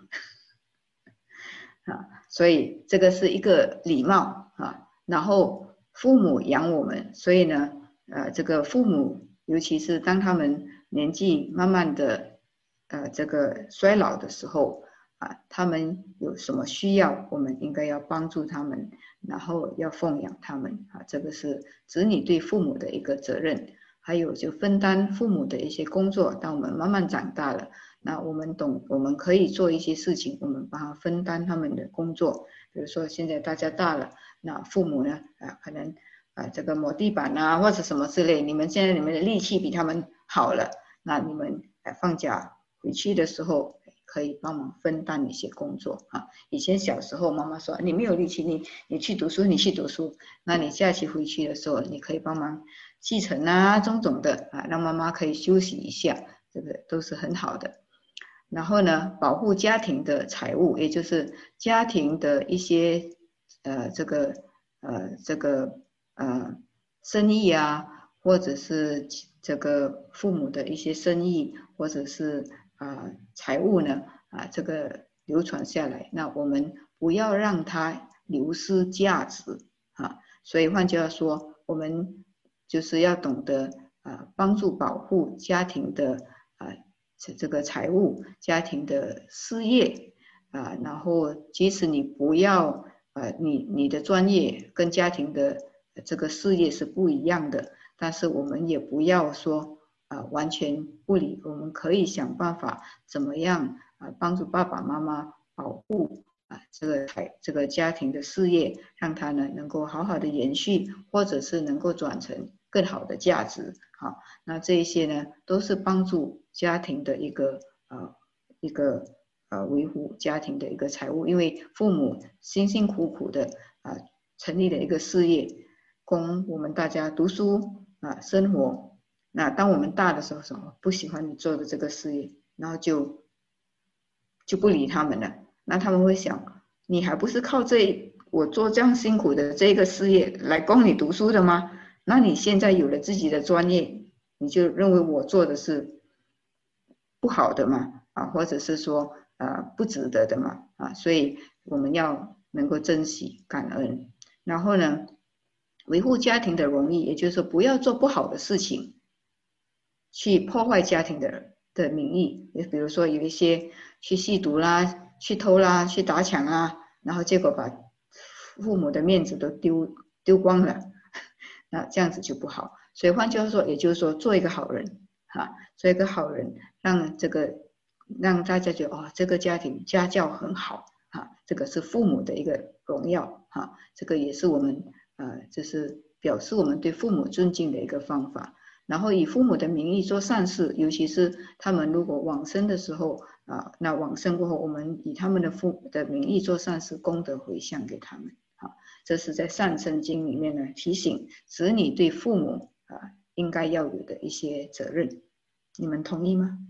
啊，所以这个是一个礼貌啊。然后父母养我们，所以呢，呃，这个父母，尤其是当他们年纪慢慢的，呃，这个衰老的时候啊，他们有什么需要，我们应该要帮助他们，然后要奉养他们啊，这个是子女对父母的一个责任。还有就分担父母的一些工作，当我们慢慢长大了。那我们懂，我们可以做一些事情，我们帮他分担他们的工作。比如说现在大家大了，那父母呢，啊，可能啊这个抹地板啊或者什么之类，你们现在你们的力气比他们好了，那你们啊放假回去的时候可以帮忙分担一些工作啊。以前小时候妈妈说你没有力气，你你去读书，你去读书，那你假期回去的时候，你可以帮忙继承啊，种种的啊，让妈妈可以休息一下，这个都是很好的。然后呢，保护家庭的财务，也就是家庭的一些呃这个呃这个呃生意啊，或者是这个父母的一些生意，或者是啊、呃、财务呢啊这个流传下来，那我们不要让它流失价值啊。所以换句话说，我们就是要懂得啊、呃、帮助保护家庭的啊。呃这个财务、家庭的事业啊，然后即使你不要呃，你你的专业跟家庭的这个事业是不一样的，但是我们也不要说啊完全不理，我们可以想办法怎么样啊帮助爸爸妈妈保护啊这个财这个家庭的事业，让它呢能够好好的延续，或者是能够转成更好的价值。好，那这一些呢都是帮助家庭的一个呃一个呃维护家庭的一个财务，因为父母辛辛苦苦的啊、呃、成立了一个事业，供我们大家读书啊、呃、生活。那当我们大的时候，什么不喜欢你做的这个事业，然后就就不理他们了。那他们会想，你还不是靠这我做这样辛苦的这个事业来供你读书的吗？那你现在有了自己的专业，你就认为我做的是不好的嘛？啊，或者是说呃不值得的嘛？啊，所以我们要能够珍惜感恩，然后呢，维护家庭的荣誉，也就是说不要做不好的事情，去破坏家庭的的名誉。也比如说有一些去吸毒啦、去偷啦、去打抢啊，然后结果把父母的面子都丢丢光了。那这样子就不好，所以换句话说，也就是说，做一个好人，哈，做一个好人，让这个让大家觉得哦，这个家庭家教很好，哈，这个是父母的一个荣耀，哈，这个也是我们呃，就是表示我们对父母尊敬的一个方法。然后以父母的名义做善事，尤其是他们如果往生的时候啊，那往生过后，我们以他们的父的名义做善事，功德回向给他们。这是在善生经里面呢提醒子女对父母啊应该要有的一些责任，你们同意吗？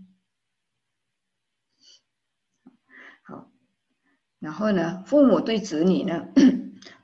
好，然后呢，父母对子女呢，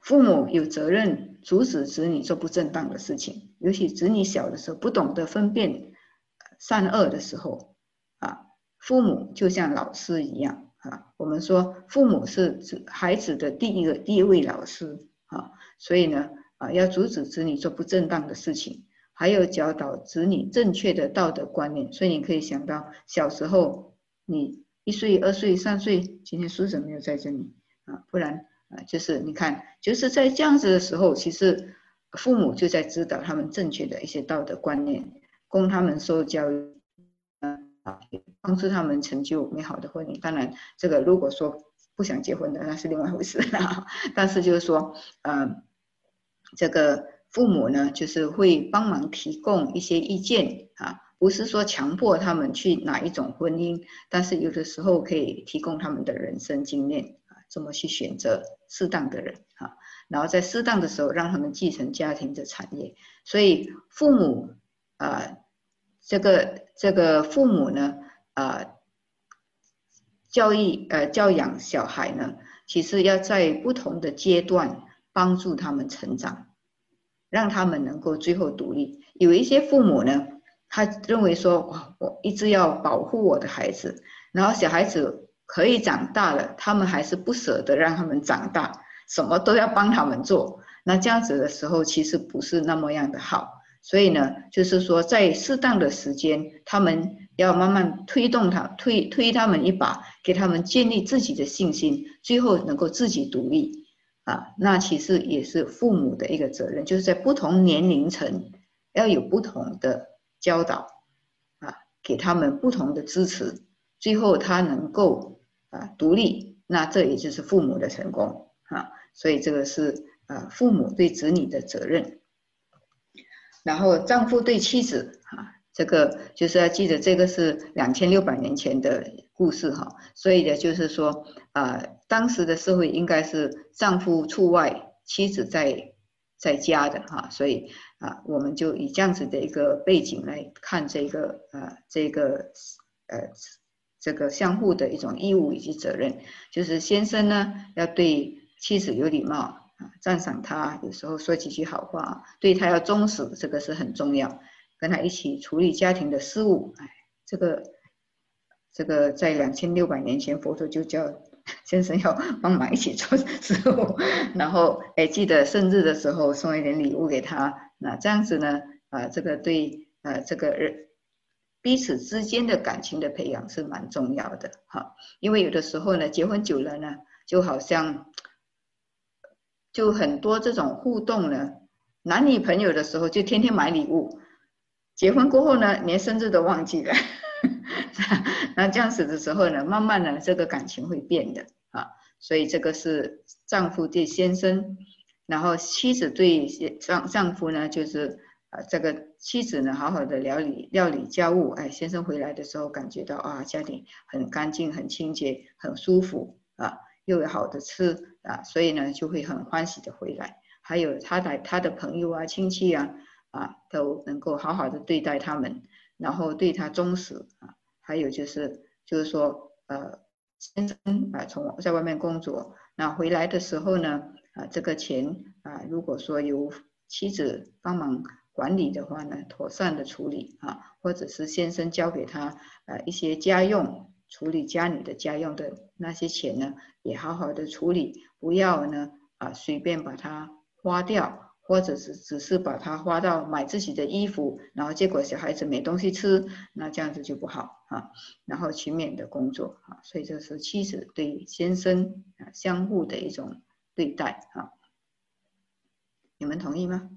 父母有责任阻止子女做不正当的事情，尤其子女小的时候不懂得分辨善恶的时候啊，父母就像老师一样啊。我们说父母是孩子的第一个第一位老师啊，所以呢啊，要阻止子女做不正当的事情，还有教导子女正确的道德观念。所以你可以想到小时候你一岁、二岁、三岁，今天书怎么没有在这里啊？不然啊，就是你看，就是在这样子的时候，其实父母就在指导他们正确的一些道德观念，供他们受教育，啊，帮助他们成就美好的婚姻。当然，这个如果说不想结婚的，那是另外一回事啦。但是就是说，呃，这个父母呢，就是会帮忙提供一些意见啊，不是说强迫他们去哪一种婚姻，但是有的时候可以提供他们的人生经验。怎么去选择适当的人啊？然后在适当的时候让他们继承家庭的产业。所以父母啊、呃，这个这个父母呢啊、呃，教育呃教养小孩呢，其实要在不同的阶段帮助他们成长，让他们能够最后独立。有一些父母呢，他认为说，哇，我一直要保护我的孩子，然后小孩子可以长大了，他们还是不舍得让他们长大，什么都要帮他们做。那这样子的时候，其实不是那么样的好。所以呢，就是说在适当的时间，他们要慢慢推动他，推推他们一把，给他们建立自己的信心，最后能够自己独立啊。那其实也是父母的一个责任，就是在不同年龄层要有不同的教导啊，给他们不同的支持，最后他能够啊独立，那这也就是父母的成功啊。所以这个是啊父母对子女的责任。然后丈夫对妻子啊，这个就是要记得，这个是两千六百年前的故事哈。所以呢，就是说啊，当时的社会应该是丈夫出外，妻子在在家的哈。所以啊，我们就以这样子的一个背景来看这个呃这个呃这个相互的一种义务以及责任，就是先生呢要对妻子有礼貌。啊，赞赏他，有时候说几句好话，对他要忠实，这个是很重要。跟他一起处理家庭的事务，哎，这个这个在两千六百年前，佛陀就叫先生要帮忙一起做事务，然后哎，记得生日的时候送一点礼物给他。那这样子呢，啊，这个对呃这个人彼此之间的感情的培养是蛮重要的哈。因为有的时候呢，结婚久了呢，就好像。就很多这种互动呢，男女朋友的时候就天天买礼物，结婚过后呢，连生日都忘记了。那这样子的时候呢，慢慢的这个感情会变的啊。所以这个是丈夫对先生，然后妻子对丈丈夫呢，就是啊这个妻子呢好好的料理料理家务，哎，先生回来的时候感觉到啊家里很干净、很清洁、很舒服啊。又有好的吃啊，所以呢就会很欢喜的回来。还有他的他的朋友啊、亲戚啊啊都能够好好的对待他们，然后对他忠实啊。还有就是就是说呃先生啊从在外面工作，那回来的时候呢啊这个钱啊如果说由妻子帮忙管理的话呢，妥善的处理啊，或者是先生交给他呃一些家用。处理家里的家用的那些钱呢，也好好的处理，不要呢啊随便把它花掉，或者是只是把它花到买自己的衣服，然后结果小孩子没东西吃，那这样子就不好啊。然后勤勉的工作啊，所以这是妻子对先生啊相互的一种对待啊。你们同意吗？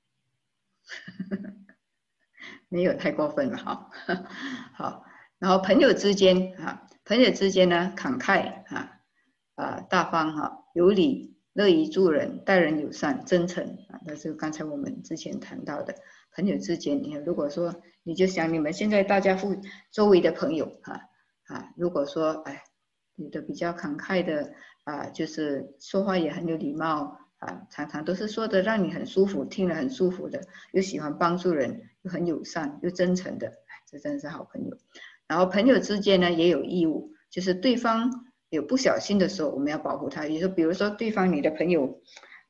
没有太过分了哈。好。然后朋友之间啊，朋友之间呢，慷慨啊，啊大方哈、啊，有礼，乐于助人，待人友善，真诚啊，那是刚才我们之前谈到的朋友之间。你如果说你就想你们现在大家附周围的朋友啊啊，如果说哎，有的比较慷慨的啊，就是说话也很有礼貌啊，常常都是说的让你很舒服，听了很舒服的，又喜欢帮助人，又很友善，又真诚的，这真的是好朋友。然后朋友之间呢也有义务，就是对方有不小心的时候，我们要保护他。也就比如说对方你的朋友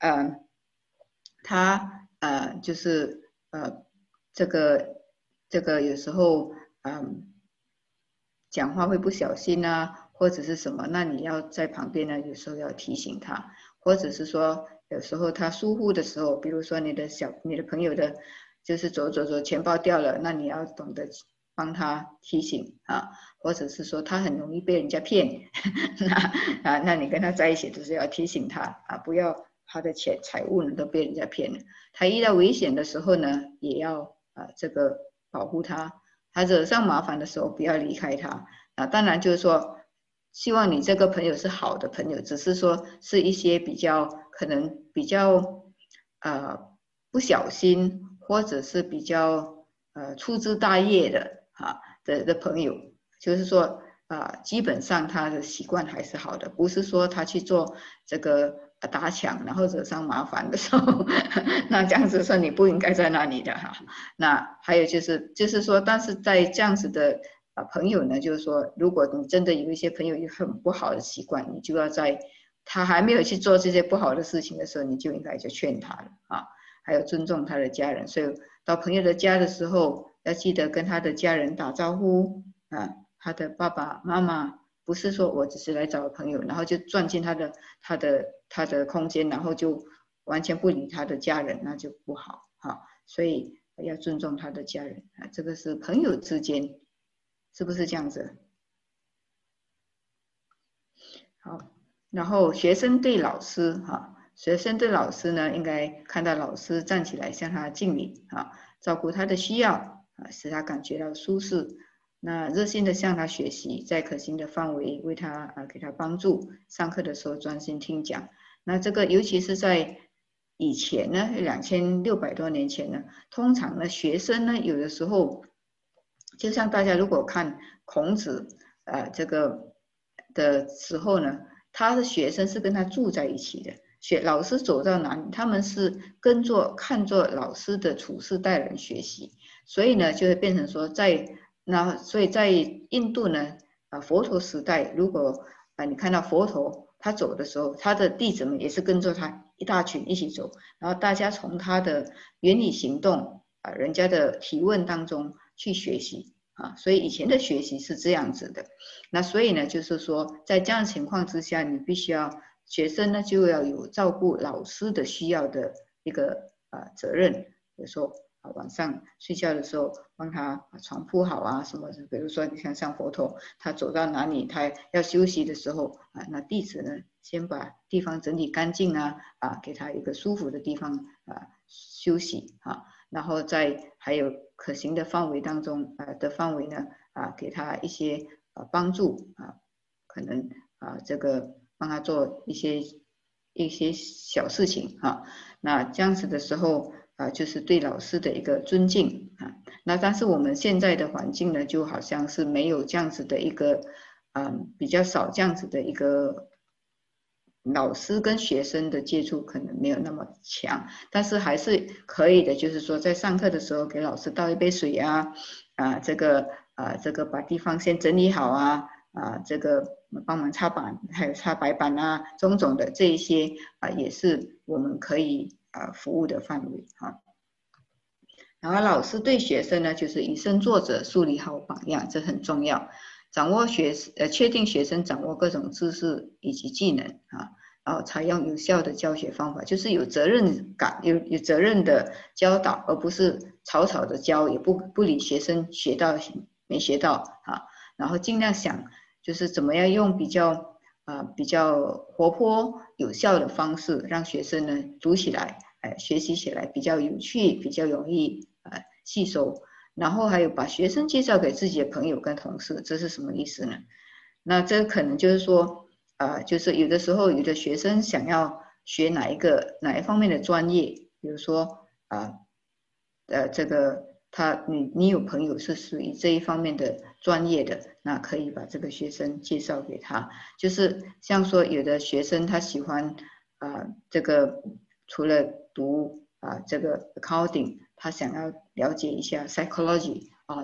呃，他呃就是呃这个这个有时候嗯、呃、讲话会不小心啊，或者是什么，那你要在旁边呢，有时候要提醒他，或者是说有时候他疏忽的时候，比如说你的小你的朋友的，就是走走走钱包掉了，那你要懂得帮他提醒啊，或者是说他很容易被人家骗，那啊那你跟他在一起就是要提醒他啊，不要他的钱财物呢都被人家骗了，他遇到危险的时候呢，也要啊这个保护他。他惹上麻烦的时候，不要离开他啊。当然就是说，希望你这个朋友是好的朋友，只是说是一些比较可能比较呃不小心，或者是比较呃粗枝大叶的啊的的朋友，就是说啊、呃，基本上他的习惯还是好的，不是说他去做这个打抢，然后惹上麻烦的时候，那这样子说你不应该在那里的哈。那还有就是，就是说，但是在这样子的啊朋友呢，就是说，如果你真的有一些朋友有很不好的习惯，你就要在他还没有去做这些不好的事情的时候，你就应该就劝他了啊。还有尊重他的家人，所以到朋友的家的时候，要记得跟他的家人打招呼啊，他的爸爸妈妈，不是说我只是来找朋友，然后就钻进他的他的他的空间，然后就完全不理他的家人，那就不好哈。所以要尊重他的家人啊，这个是朋友之间，是不是这样子？好，然后学生对老师哈，学生对老师呢，应该看到老师站起来向他敬礼啊，照顾他的需要啊，使他感觉到舒适。那热心的向他学习，在可行的范围为他啊给他帮助。上课的时候专心听讲。那这个尤其是在以前呢，两千六百多年前呢，通常呢学生呢有的时候，就像大家如果看孔子呃这个的时候呢，他的学生是跟他住在一起的。学老师走到哪里，他们是跟着看着老师的处事待人学习，所以呢，就会变成说在那，所以在印度呢，啊佛陀时代，如果啊你看到佛陀他走的时候，他的弟子们也是跟着他一大群一起走，然后大家从他的原理行动啊，人家的提问当中去学习啊，所以以前的学习是这样子的。那所以呢，就是说在这样的情况之下，你必须要。学生呢就要有照顾老师的需要的一个呃责任，比如说啊晚上睡觉的时候帮他把床铺好啊什么的，比如说你像像佛陀，他走到哪里他要休息的时候啊，那弟子呢先把地方整理干净啊啊，给他一个舒服的地方啊休息啊，然后在还有可行的范围当中啊的范围呢啊给他一些啊帮助啊，可能啊这个。帮他做一些一些小事情哈，那这样子的时候啊，就是对老师的一个尊敬啊。那但是我们现在的环境呢，就好像是没有这样子的一个，嗯，比较少这样子的一个老师跟学生的接触可能没有那么强，但是还是可以的，就是说在上课的时候给老师倒一杯水啊，啊这个啊这个把地方先整理好啊。啊，这个帮忙擦板，还有擦白板啊，种种的这一些啊，也是我们可以啊服务的范围啊。然后老师对学生呢，就是以身作则，树立好榜样，这很重要。掌握学呃，确定学生掌握各种知识以及技能啊，然后采用有效的教学方法，就是有责任感、有有责任的教导，而不是草草的教，也不不理学生学到没学到啊，然后尽量想。就是怎么样用比较啊、呃、比较活泼有效的方式，让学生呢读起来，哎学习起来比较有趣，比较容易呃吸收。然后还有把学生介绍给自己的朋友跟同事，这是什么意思呢？那这可能就是说，呃，就是有的时候有的学生想要学哪一个哪一方面的专业，比如说啊呃, 呃这个。他你你有朋友是属于这一方面的专业的，那可以把这个学生介绍给他。就是像说有的学生他喜欢啊、呃、这个除了读啊、呃、这个 accounting，他想要了解一下 psychology 啊、呃、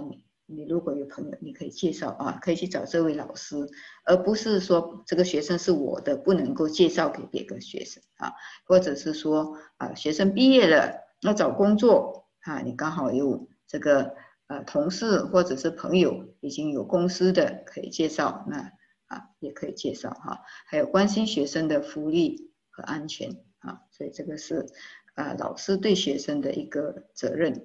你如果有朋友，你可以介绍啊，可以去找这位老师，而不是说这个学生是我的，不能够介绍给别个学生啊，或者是说啊，学生毕业了要找工作啊，你刚好有这个呃同事或者是朋友已经有公司的可以介绍，那啊也可以介绍哈，还有关心学生的福利和安全啊，所以这个是啊老师对学生的一个责任。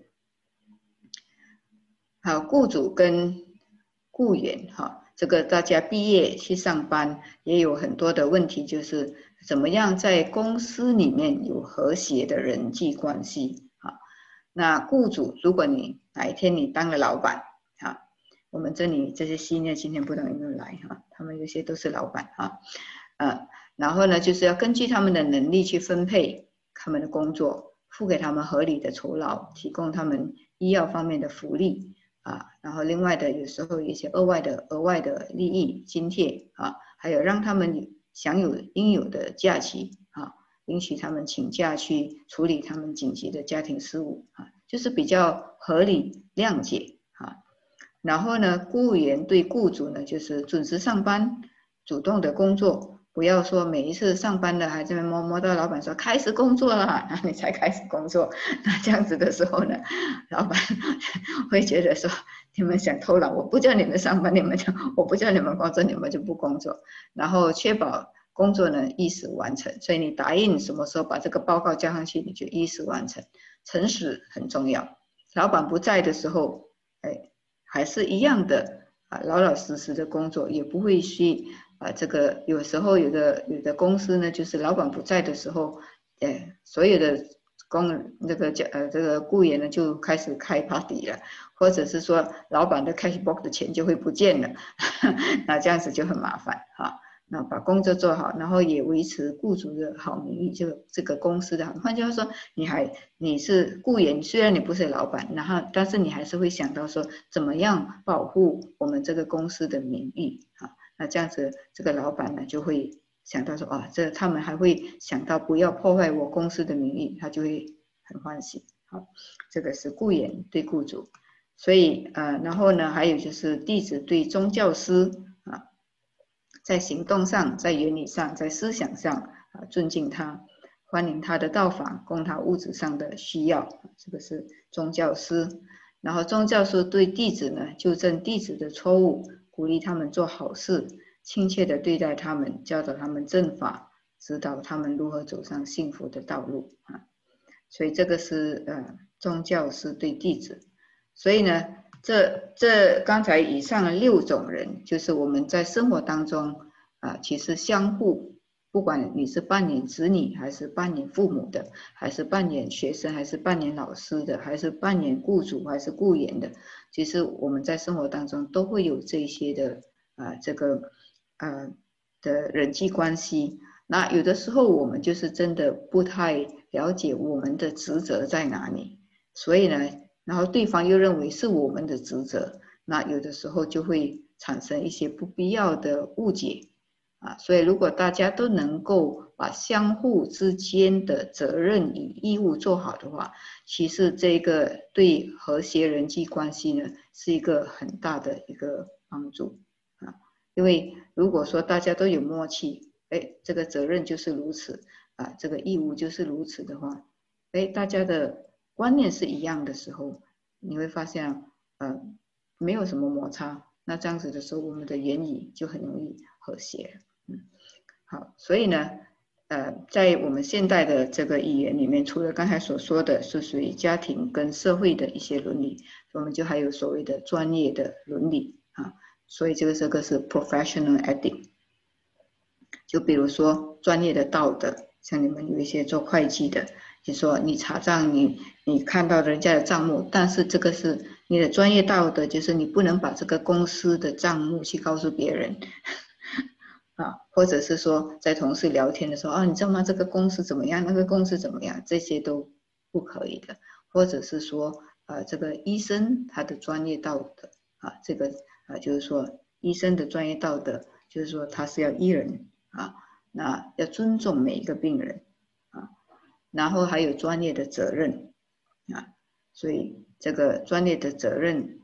好，雇主跟雇员哈，这个大家毕业去上班也有很多的问题，就是怎么样在公司里面有和谐的人际关系啊。那雇主，如果你哪一天你当了老板啊，我们这里这些新的今天不知道有没有来哈，他们有些都是老板啊，呃，然后呢就是要根据他们的能力去分配他们的工作，付给他们合理的酬劳，提供他们医药方面的福利。啊，然后另外的有时候有一些额外的额外的利益津贴啊，还有让他们享有应有的假期啊，允许他们请假去处理他们紧急的家庭事务啊，就是比较合理谅解啊。然后呢，雇员对雇主呢，就是准时上班，主动的工作，不要说每一次上班了还这边摸摸到老板说开始工作了，然后你才开始工作，那这样子的时候呢，老板会觉得说你们想偷懒，我不叫你们上班，你们就我不叫你们工作，你们就不工作，然后确保工作呢依时完成。所以你答应什么时候把这个报告交上去，你就依时完成。诚实很重要，老板不在的时候，哎，还是一样的啊，老老实实的工作，也不会去啊这个有时候有的有的公司呢，就是老板不在的时候，哎，所有的工那个叫呃这个雇员呢就开始开 party 了，或者是说老板的 cash box 的钱就会不见了，那这样子就很麻烦哈。那把工作做好，然后也维持雇主的好名誉，就这个公司的好。换句话说，你还你是雇员，虽然你不是老板，然后但是你还是会想到说，怎么样保护我们这个公司的名誉啊？那这样子，这个老板呢就会想到说，啊，这他们还会想到不要破坏我公司的名誉，他就会很欢喜。好，这个是雇员对雇主，所以呃，然后呢，还有就是弟子对宗教师啊。在行动上，在言语上，在思想上啊，尊敬他，欢迎他的到访，供他物质上的需要，这个是宗教师。然后宗教师对弟子呢，纠正弟子的错误，鼓励他们做好事，亲切的对待他们，教导他们正法，指导他们如何走上幸福的道路啊。所以这个是呃宗教师对弟子。所以呢，这这刚才以上的六种人，就是我们在生活当中啊，其实相互，不管你是扮演子女，还是扮演父母的，还是扮演学生，还是扮演老师的，还是扮演雇主，还是雇员的，其实我们在生活当中都会有这些的啊，这个呃的人际关系。那有的时候我们就是真的不太了解我们的职责在哪里，所以呢。然后对方又认为是我们的职责，那有的时候就会产生一些不必要的误解啊。所以如果大家都能够把相互之间的责任与义务做好的话，其实这个对和谐人际关系呢是一个很大的一个帮助啊。因为如果说大家都有默契，哎，这个责任就是如此啊，这个义务就是如此的话，哎，大家的观念是一样的时候，你会发现呃没有什么摩擦，那这样子的时候我们的言语就很容易和谐。嗯，好，所以呢呃在我们现代的这个语言里面，除了刚才所说的是属于家庭跟社会的一些伦理，我们就还有所谓的专业的伦理啊，所以这个这个是 professional ethic。 就比如说专业的道德，像你们有一些做会计的，就说你查账，你你看到人家的账目，但是这个是你的专业道德，就是你不能把这个公司的账目去告诉别人啊，或者是说在同事聊天的时候啊，你知道吗？这个公司怎么样？那个公司怎么样？这些都不可以的。或者是说呃，这个医生他的专业道德啊，这个啊就是说医生的专业道德，就是说他是要医人啊，那要尊重每一个病人啊。然后还有专业的责任啊，所以这个专业的责任啊，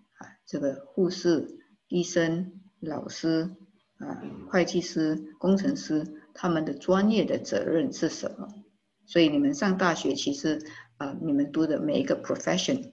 这个护士、医生、老师啊、会计师、工程师他们的专业的责任是什么？所以你们上大学其实啊、你们读的每一个 profession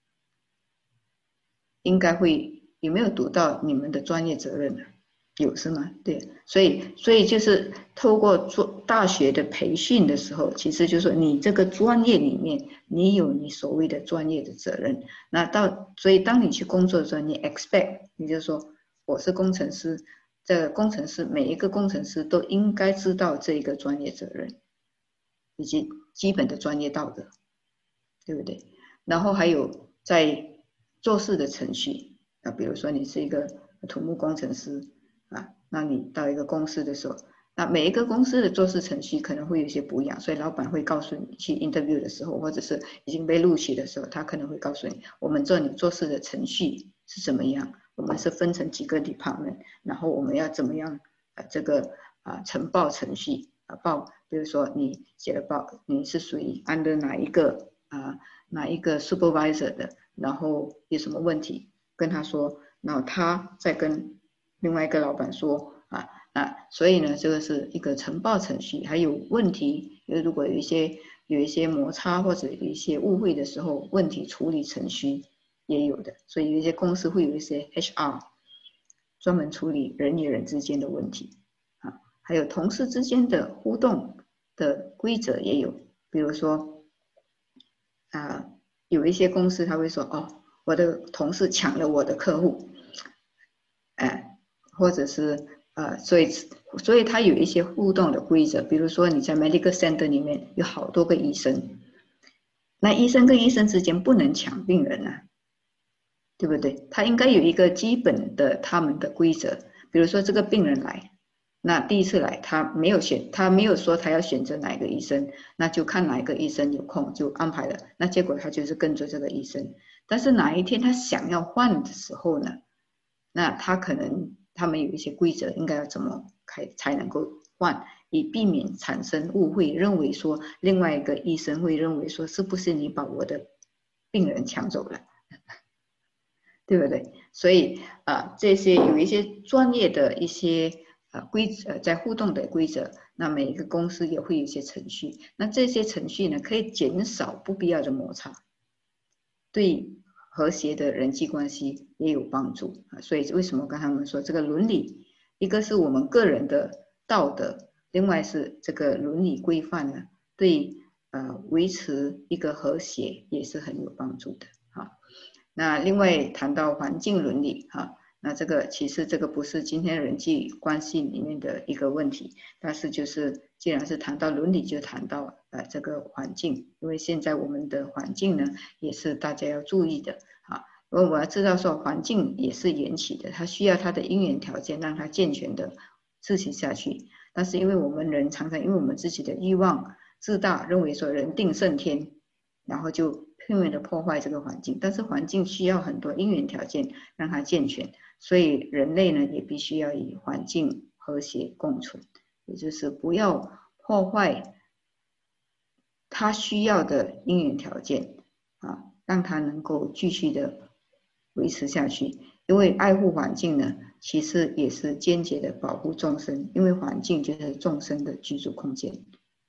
应该会有没有读到你们的专业责任呢？有是吗？对，所以所以就是透过做大学的培训的时候，其实就是说你这个专业里面，你有你所谓的专业的责任。那到所以当你去工作的时候，你 expect， 你就说我是工程师，这个工程师每一个工程师都应该知道这一个专业责任，以及基本的专业道德，对不对？然后还有在做事的程序啊，比如说你是一个土木工程师。啊，那你到一个公司的时候，那每一个公司的做事程序可能会有些不一样，所以老板会告诉你去 interview 的时候，或者是已经被录取的时候，他可能会告诉你，我们做你做事的程序是怎么样，我们是分成几个 department， 然后我们要怎么样啊这个啊呈报程序啊报，比如说你写的报，你是属于 under 哪一个啊哪一个 supervisor 的，然后有什么问题跟他说，然后他再跟另外一个老板说啊啊，所以呢，这个是一个呈报程序，还有问题，如果有一些有一些摩擦或者有一些误会的时候，问题处理程序也有的，所以有一些公司会有一些 H R 专门处理人与人之间的问题啊，还有同事之间的互动的规则也有，比如说啊，有一些公司他会说哦，我的同事抢了我的客户，哎。或者是呃，所以所以它有一些互动的规则，比如说你在 medical center 里面有好多个医生，那医生跟医生之间不能抢病人啊，对不对？他应该有一个基本的他们的规则，比如说这个病人来，那第一次来他没有选，他没有说他要选择哪个医生，那就看哪一个医生有空就安排了，那结果他就是跟着这个医生，但是哪一天他想要换的时候呢，那他可能他们有一些规则，应该要怎么开才能够换，以避免产生误会，认为说另外一个医生会认为说是不是你把我的病人抢走了，对不对？所以啊、呃，这些有一些专业的一些呃规则，在互动的规则，那每一个公司也会有一些程序，那这些程序呢，可以减少不必要的摩擦，对和谐的人际关系也有帮助啊。所以为什么跟他们说这个伦理，一个是我们个人的道德，另外是这个伦理规范呢，对呃维持一个和谐也是很有帮助的啊。那另外谈到环境伦理哈，那这个其实这个不是今天人际关系里面的一个问题，但是就是既然是谈到伦理，就谈到呃这个环境，因为现在我们的环境呢也是大家要注意的啊。因为我要知道说环境也是缘起的，它需要它的因缘条件让它健全的自行下去，但是因为我们人常常因为我们自己的欲望自大，认为说人定胜天，然后就拼命的破坏这个环境，但是环境需要很多因缘条件让它健全，所以人类呢也必须要与环境和谐共存，也就是不要破坏它需要的因缘条件啊，让它能够继续的维持下去。因为爱护环境呢，其实也是间接的保护众生，因为环境就是众生的居住空间。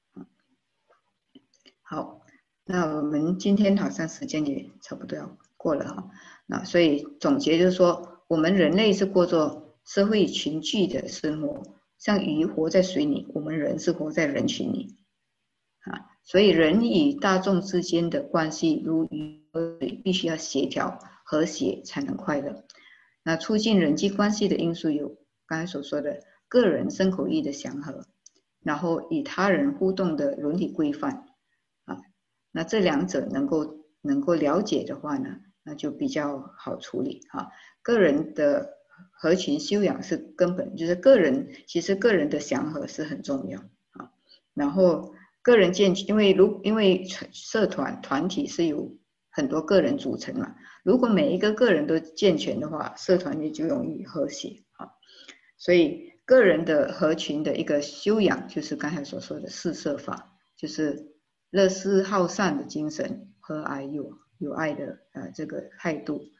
好。那我们今天好像时间也差不多要过了哈，那所以总结就是说，我们人类是过着社会群居的生活，像鱼活在水里，我们人是活在人群里啊，所以人与大众之间的关系如鱼和水，必须要协调和谐才能快乐。那促进人际关系的因素有刚才所说的个人身口意的祥和，然后与他人互动的伦理规范。那这两者能够能够了解的话呢，那就比较好处理哈。个人的合群修养是根本，就是个人其实个人的祥和是很重要啊。然后个人健全，因为如因为社团团体是由很多个人组成嘛，如果每一个个人都健全的话，社团也就容易和谐啊。所以个人的合群的一个修养，就是刚才所说的四摄法，就是乐施好善的精神，和蔼有有爱的呃这个态度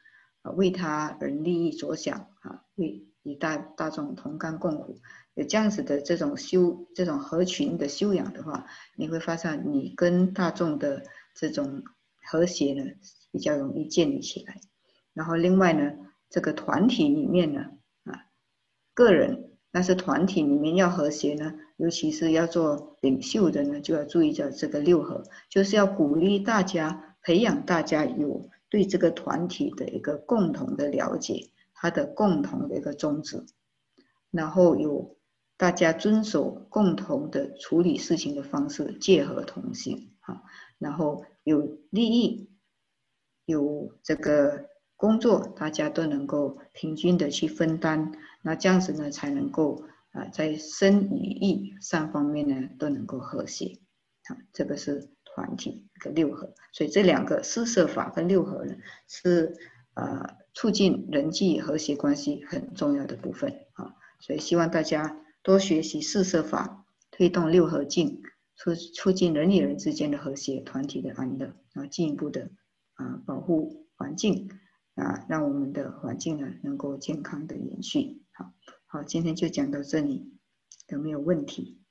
啊，为他人利益着想啊，为与大大众同甘共苦，有这样子的这种修这种合群的修养的话，你会发现你跟大众的这种和谐呢比较容易建立起来。然后另外呢，这个团体里面呢啊，个人但是团体里面要和谐呢，尤其是要做领袖的呢，就要注意到这个六合，就是要鼓励大家，培养大家有对这个团体的一个共同的了解，它的共同的一个宗旨，然后有大家遵守共同的处理事情的方式，戒和同行啊，然后有利益，有这个工作，大家都能够平均的去分担，那这样子呢，才能够啊、呃，在身与意三方面呢都能够和谐啊，这个是团体一个六合，所以这两个四摄法跟六合呢是呃促进人际和谐关系很重要的部分啊，所以希望大家多学习四摄法，推动六合敬，促促进人与人之间的和谐，团体的安乐，啊，进一步的啊保护环境。啊，让我们的环境呢能够健康的延续。好，好，今天就讲到这里，有没有问题？